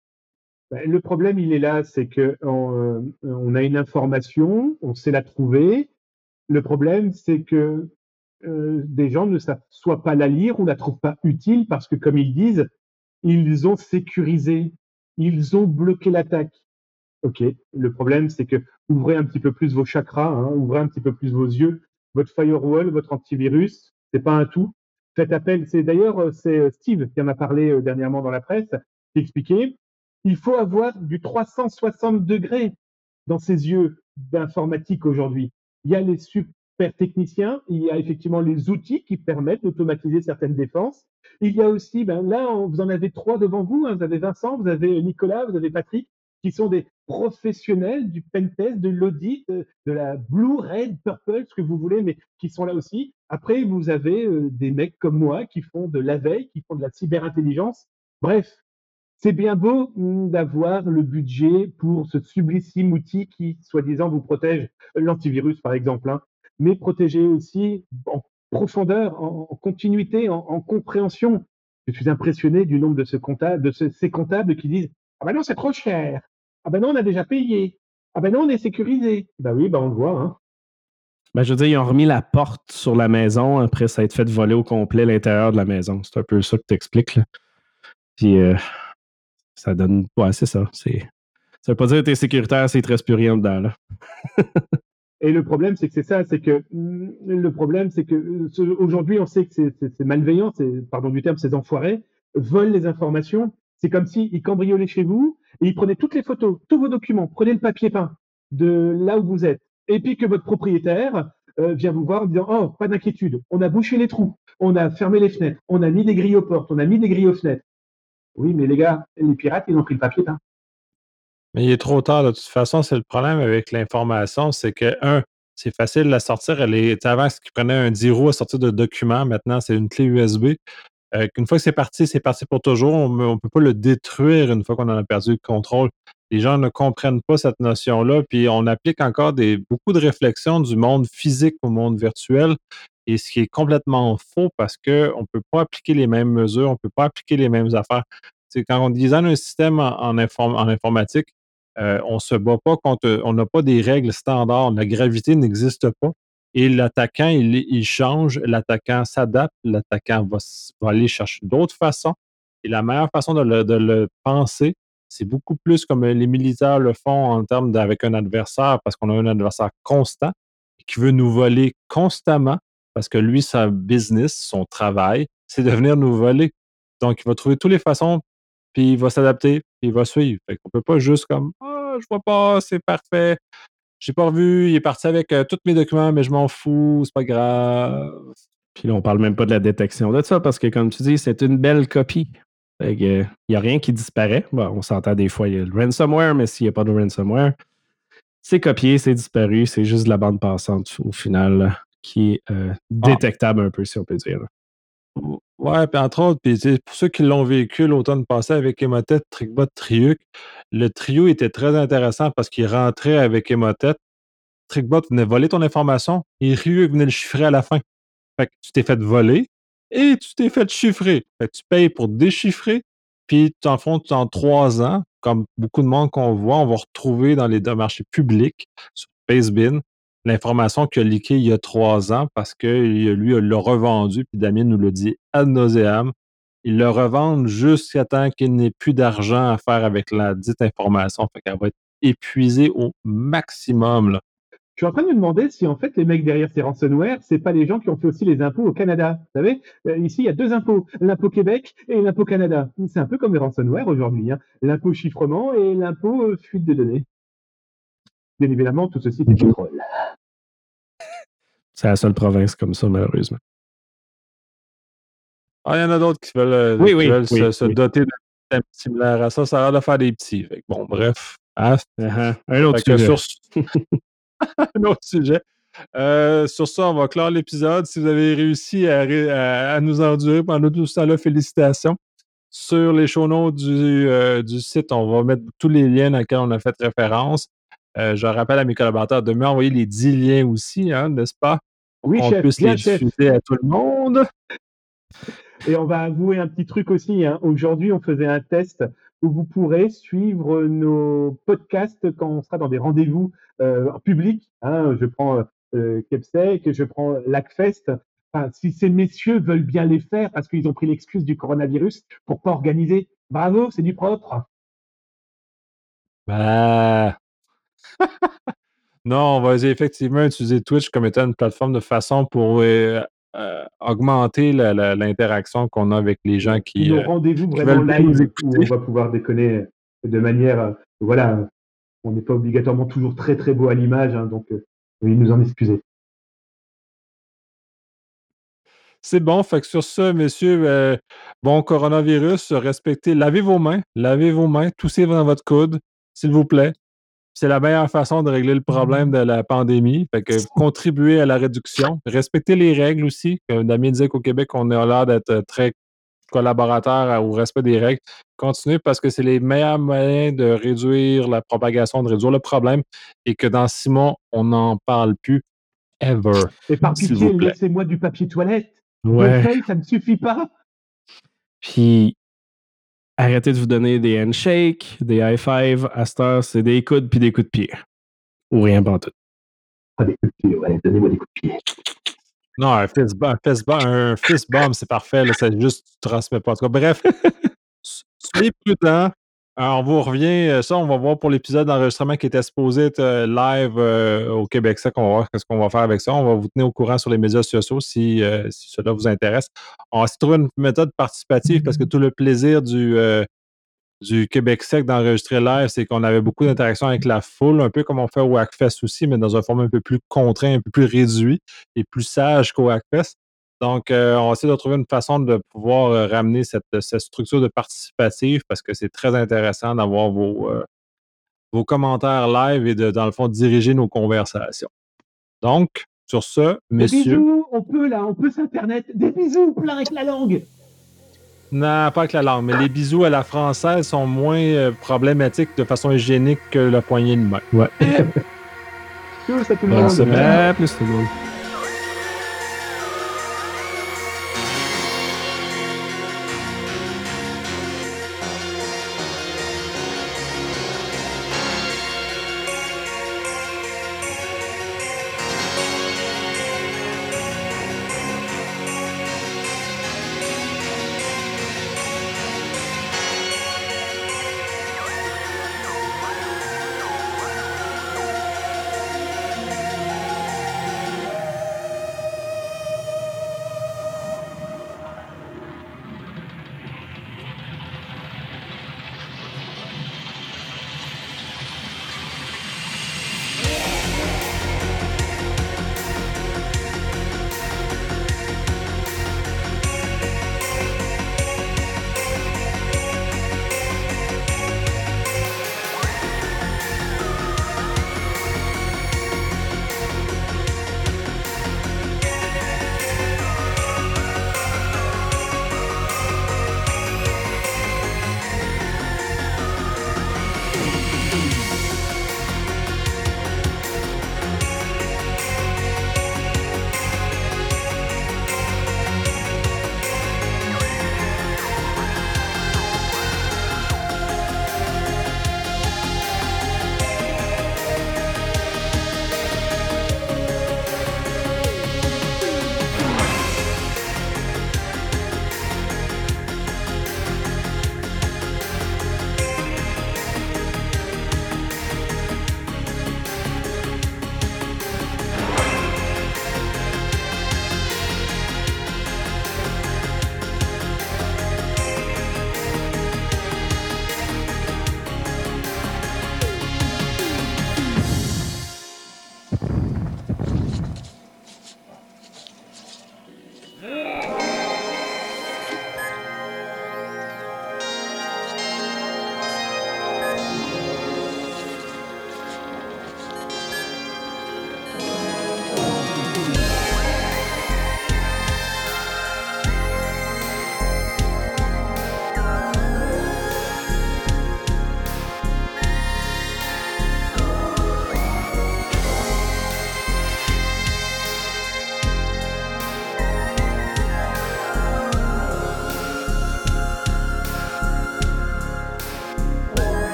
Ben, le problème, il est là, c'est que on, euh, on a une information, on sait la trouver. Le problème, c'est que euh, des gens ne savent soit pas la lire ou la trouvent pas utile parce que, comme ils disent, ils ont sécurisé, ils ont bloqué l'attaque. Ok. Le problème, c'est que ouvrez un petit peu plus vos chakras, hein, ouvrez un petit peu plus vos yeux, votre firewall, votre antivirus, c'est pas un tout. Faites appel. C'est d'ailleurs euh, c'est euh, Steve qui en a parlé euh, dernièrement dans la presse, qui expliquait il faut avoir du trois cent soixante degrés dans ses yeux d'informatique aujourd'hui. Il y a les super techniciens, il y a effectivement les outils qui permettent d'automatiser certaines défenses. Il y a aussi, ben là, on- vous en avez trois devant vous, hein, vous avez Vincent, vous avez Nicolas, vous avez Patrick, qui sont des professionnels du pentest, de l'audit, euh, de la blue, red, purple, ce que vous voulez, mais qui sont là aussi. Après, vous avez euh, des mecs comme moi qui font de la veille, qui font de la cyberintelligence. Bref, c'est bien beau mm, d'avoir le budget pour ce sublissime outil qui, soi-disant, vous protège, l'antivirus par exemple, hein, mais protéger aussi en profondeur, en, en continuité, en, en compréhension. Je suis impressionné du nombre de, ce comptable, de ce- ces comptables qui disent ah ben non, c'est trop cher. Ah ben non, on a déjà payé. Ah ben non, on est sécurisé. Ben oui, ben on le voit. Hein. Ben, je veux dire, ils ont remis la porte sur la maison après ça a été fait voler au complet l'intérieur de la maison. C'est un peu ça que tu expliques. Puis euh, ça donne. Ouais, c'est ça. C'est... Ça veut pas dire que tu es sécuritaire s'il ne te reste plus rien dedans, là. Et le problème, c'est que c'est ça, c'est que mm, le problème, c'est que euh, ce- aujourd'hui, on sait que c'est c'est- c'est malveillant, c'est, pardon du terme, ces enfoirés volent les informations. C'est comme s'ils cambriolaient chez vous et ils prenaient toutes les photos, tous vos documents, prenez le papier peint de là où vous êtes. Et puis que votre propriétaire euh, vient vous voir en disant, oh, pas d'inquiétude, on a bouché les trous, on a fermé les fenêtres, on a mis des grilles aux portes, on a mis des grilles aux fenêtres. Oui, mais les gars, les pirates, ils ont pris le papier peint. Mais il est trop tard, de toute façon, c'est le problème avec l'information, c'est que, un, c'est facile de la sortir. Elle est, tu sais, avant, ce qui prenait un dix roues à sortir de documents, maintenant, c'est une clé U S B. Euh, qu'une fois que c'est parti, c'est parti pour toujours. On ne peut pas le détruire une fois qu'on en a perdu le contrôle. Les gens ne comprennent pas cette notion-là, puis on applique encore des, beaucoup de réflexions du monde physique au monde virtuel, et ce qui est complètement faux parce qu'on ne peut pas appliquer les mêmes mesures, on ne peut pas appliquer les mêmes affaires. C'est quand on design un système en, en inform- en informatique, euh, on ne se bat pas contre, on n'a pas des règles standards, la gravité n'existe pas. Et l'attaquant, il, il change, l'attaquant s'adapte, l'attaquant va, s- va aller chercher d'autres façons. Et la meilleure façon de le, de le penser, c'est beaucoup plus comme euh, les militaires le font en termes d'avec un adversaire, parce qu'on a un adversaire constant qui veut nous voler constamment, parce que lui, sa business, son travail, c'est de venir nous voler. Donc, il va trouver toutes les façons, puis il va s'adapter, puis il va suivre. Fait qu'on peut pas juste comme ah, je vois pas, c'est parfait. j'ai pas revu, il est parti avec euh, tous mes documents, mais je m'en fous, c'est pas grave. Puis là, on parle même pas de la détection de ça, parce que comme tu dis, c'est une belle copie. Il n'y a rien qui disparaît. Bon, on s'entend des fois, il y a le ransomware, mais s'il n'y a pas de ransomware, c'est copié, c'est disparu, c'est juste de la bande passante au final là, qui est euh, détectable un peu, si on peut dire. Ouais, puis entre autres, puis pour ceux qui l'ont vécu l'automne passé avec Emotet, Trickbot, Triuc, le trio était très intéressant parce qu'il rentrait avec Emotet. Trickbot venait voler ton information et Ryuk venait le chiffrer à la fin. Fait que tu t'es fait voler et tu t'es fait chiffrer. Fait que tu payes pour déchiffrer, puis en fond, en trois ans, comme beaucoup de monde qu'on voit, on va retrouver dans les marchés publics, sur Pacebin, l'information qu'il a leaké il y a trois ans parce que lui, il l'a revendu, puis Damien nous l'a dit ad nauseam. Ils le revendent jusqu'à temps qu'il n'ait plus d'argent à faire avec la dite information. Fait qu'elle va être épuisée au maximum, là. Je suis en train de me demander si en fait les mecs derrière ces ransomware, c'est pas les gens qui ont fait aussi les impôts au Canada. Vous savez, euh, ici il y a deux impôts, l'impôt Québec et l'impôt Canada. C'est un peu comme les ransomware aujourd'hui, hein. L'impôt chiffrement et l'impôt euh, fuite de données. Bien évidemment, tout ceci est du troll. C'est la seule province comme ça, malheureusement. Ah, il y en a d'autres qui veulent, euh, oui, qui oui, veulent oui, se, se oui. doter d'un système similaire à ça. Ça a l'air de faire des petits. Fait que bon, bref. Hein? Uh-huh. Un autre Fait que sujet. sur... un autre sujet. Euh, sur ça, on va clore l'épisode. Si vous avez réussi à, à, à nous endurer pendant tout ce temps-là, félicitations. Sur les show notes du, euh, du site, on va mettre tous les liens dans lesquels on a fait référence. Euh, je rappelle à mes collaborateurs de m'envoyer les dix liens aussi, hein, n'est-ce pas? Pour oui, qu'on chef, puisse bien, les chef. diffuser à tout le monde. Et on va avouer un petit truc aussi, hein. Aujourd'hui, on faisait un test où vous pourrez suivre nos podcasts quand on sera dans des rendez-vous euh, publics. Hein. Je prends euh, Kepsec, je prends Lacfest. Enfin, si ces messieurs veulent bien les faire parce qu'ils ont pris l'excuse du coronavirus pour pas organiser, bravo, c'est du propre. Bah... non, on va effectivement utiliser Twitch comme étant une plateforme de façon pour euh, euh, augmenter la, la, l'interaction qu'on a avec les gens qui, nos euh, rendez-vous qui vraiment veulent bien nous live écouter. où on va pouvoir déconner de manière, euh, voilà, on n'est pas obligatoirement toujours très très beau à l'image, hein, donc euh, veuillez nous en excuser. C'est bon, fait que sur ça, messieurs, euh, bon coronavirus, respectez, lavez vos mains, lavez vos mains, toussez dans votre coude, s'il vous plaît. C'est la meilleure façon de régler le problème de la pandémie. Fait que contribuez à la réduction. Respectez les règles aussi. Comme Damien disait qu'au Québec, on a l'air d'être très collaborateurs au respect des règles. Continuez parce que c'est les meilleurs moyens de réduire la propagation, de réduire le problème et que dans six mois, on n'en parle plus ever. Et par s'il pitié, vous plaît. laissez-moi du papier toilette. Ouais. Deux feuilles, ça ne suffit pas. Puis, arrêtez de vous donner des handshakes, des high five. À cette heure, c'est des coudes puis des coups de pied. Ou rien pantoute. Ah, des coups de pied, ouais, donnez-moi des coups de pied. Non, un fist bomb, un fist bomb, un fist bomb c'est parfait. Là, c'est juste, tu ne transmets pas. En tout cas, bref, soyez prudents. Alors, on vous revient, ça, on va voir pour l'épisode d'enregistrement qui était supposé être euh, live euh, au Québec. Ça, qu'on va voir ce qu'on va faire avec ça. On va vous tenir au courant sur les médias sociaux si, euh, si cela vous intéresse. On va essayer de trouver une méthode participative parce que tout le plaisir du, euh, du Québec sec d'enregistrer live, c'est qu'on avait beaucoup d'interactions avec la foule, un peu comme on fait au Hackfest aussi, mais dans un format un peu plus contraint, un peu plus réduit et plus sage qu'au Hackfest. Donc, euh, on va essayer de trouver une façon de pouvoir euh, ramener cette, cette structure de participative parce que c'est très intéressant d'avoir vos, euh, vos commentaires live et de, dans le fond, diriger nos conversations. Donc, sur ce, messieurs... Des bisous, on peut là, on peut s'internet. Des bisous, plein avec la langue. Non, pas avec la langue, mais les bisous à la française sont moins euh, problématiques de façon hygiénique que la poignée de main. Ouais. Tous à tout le Bonne monde. semaine. À plus tout le monde.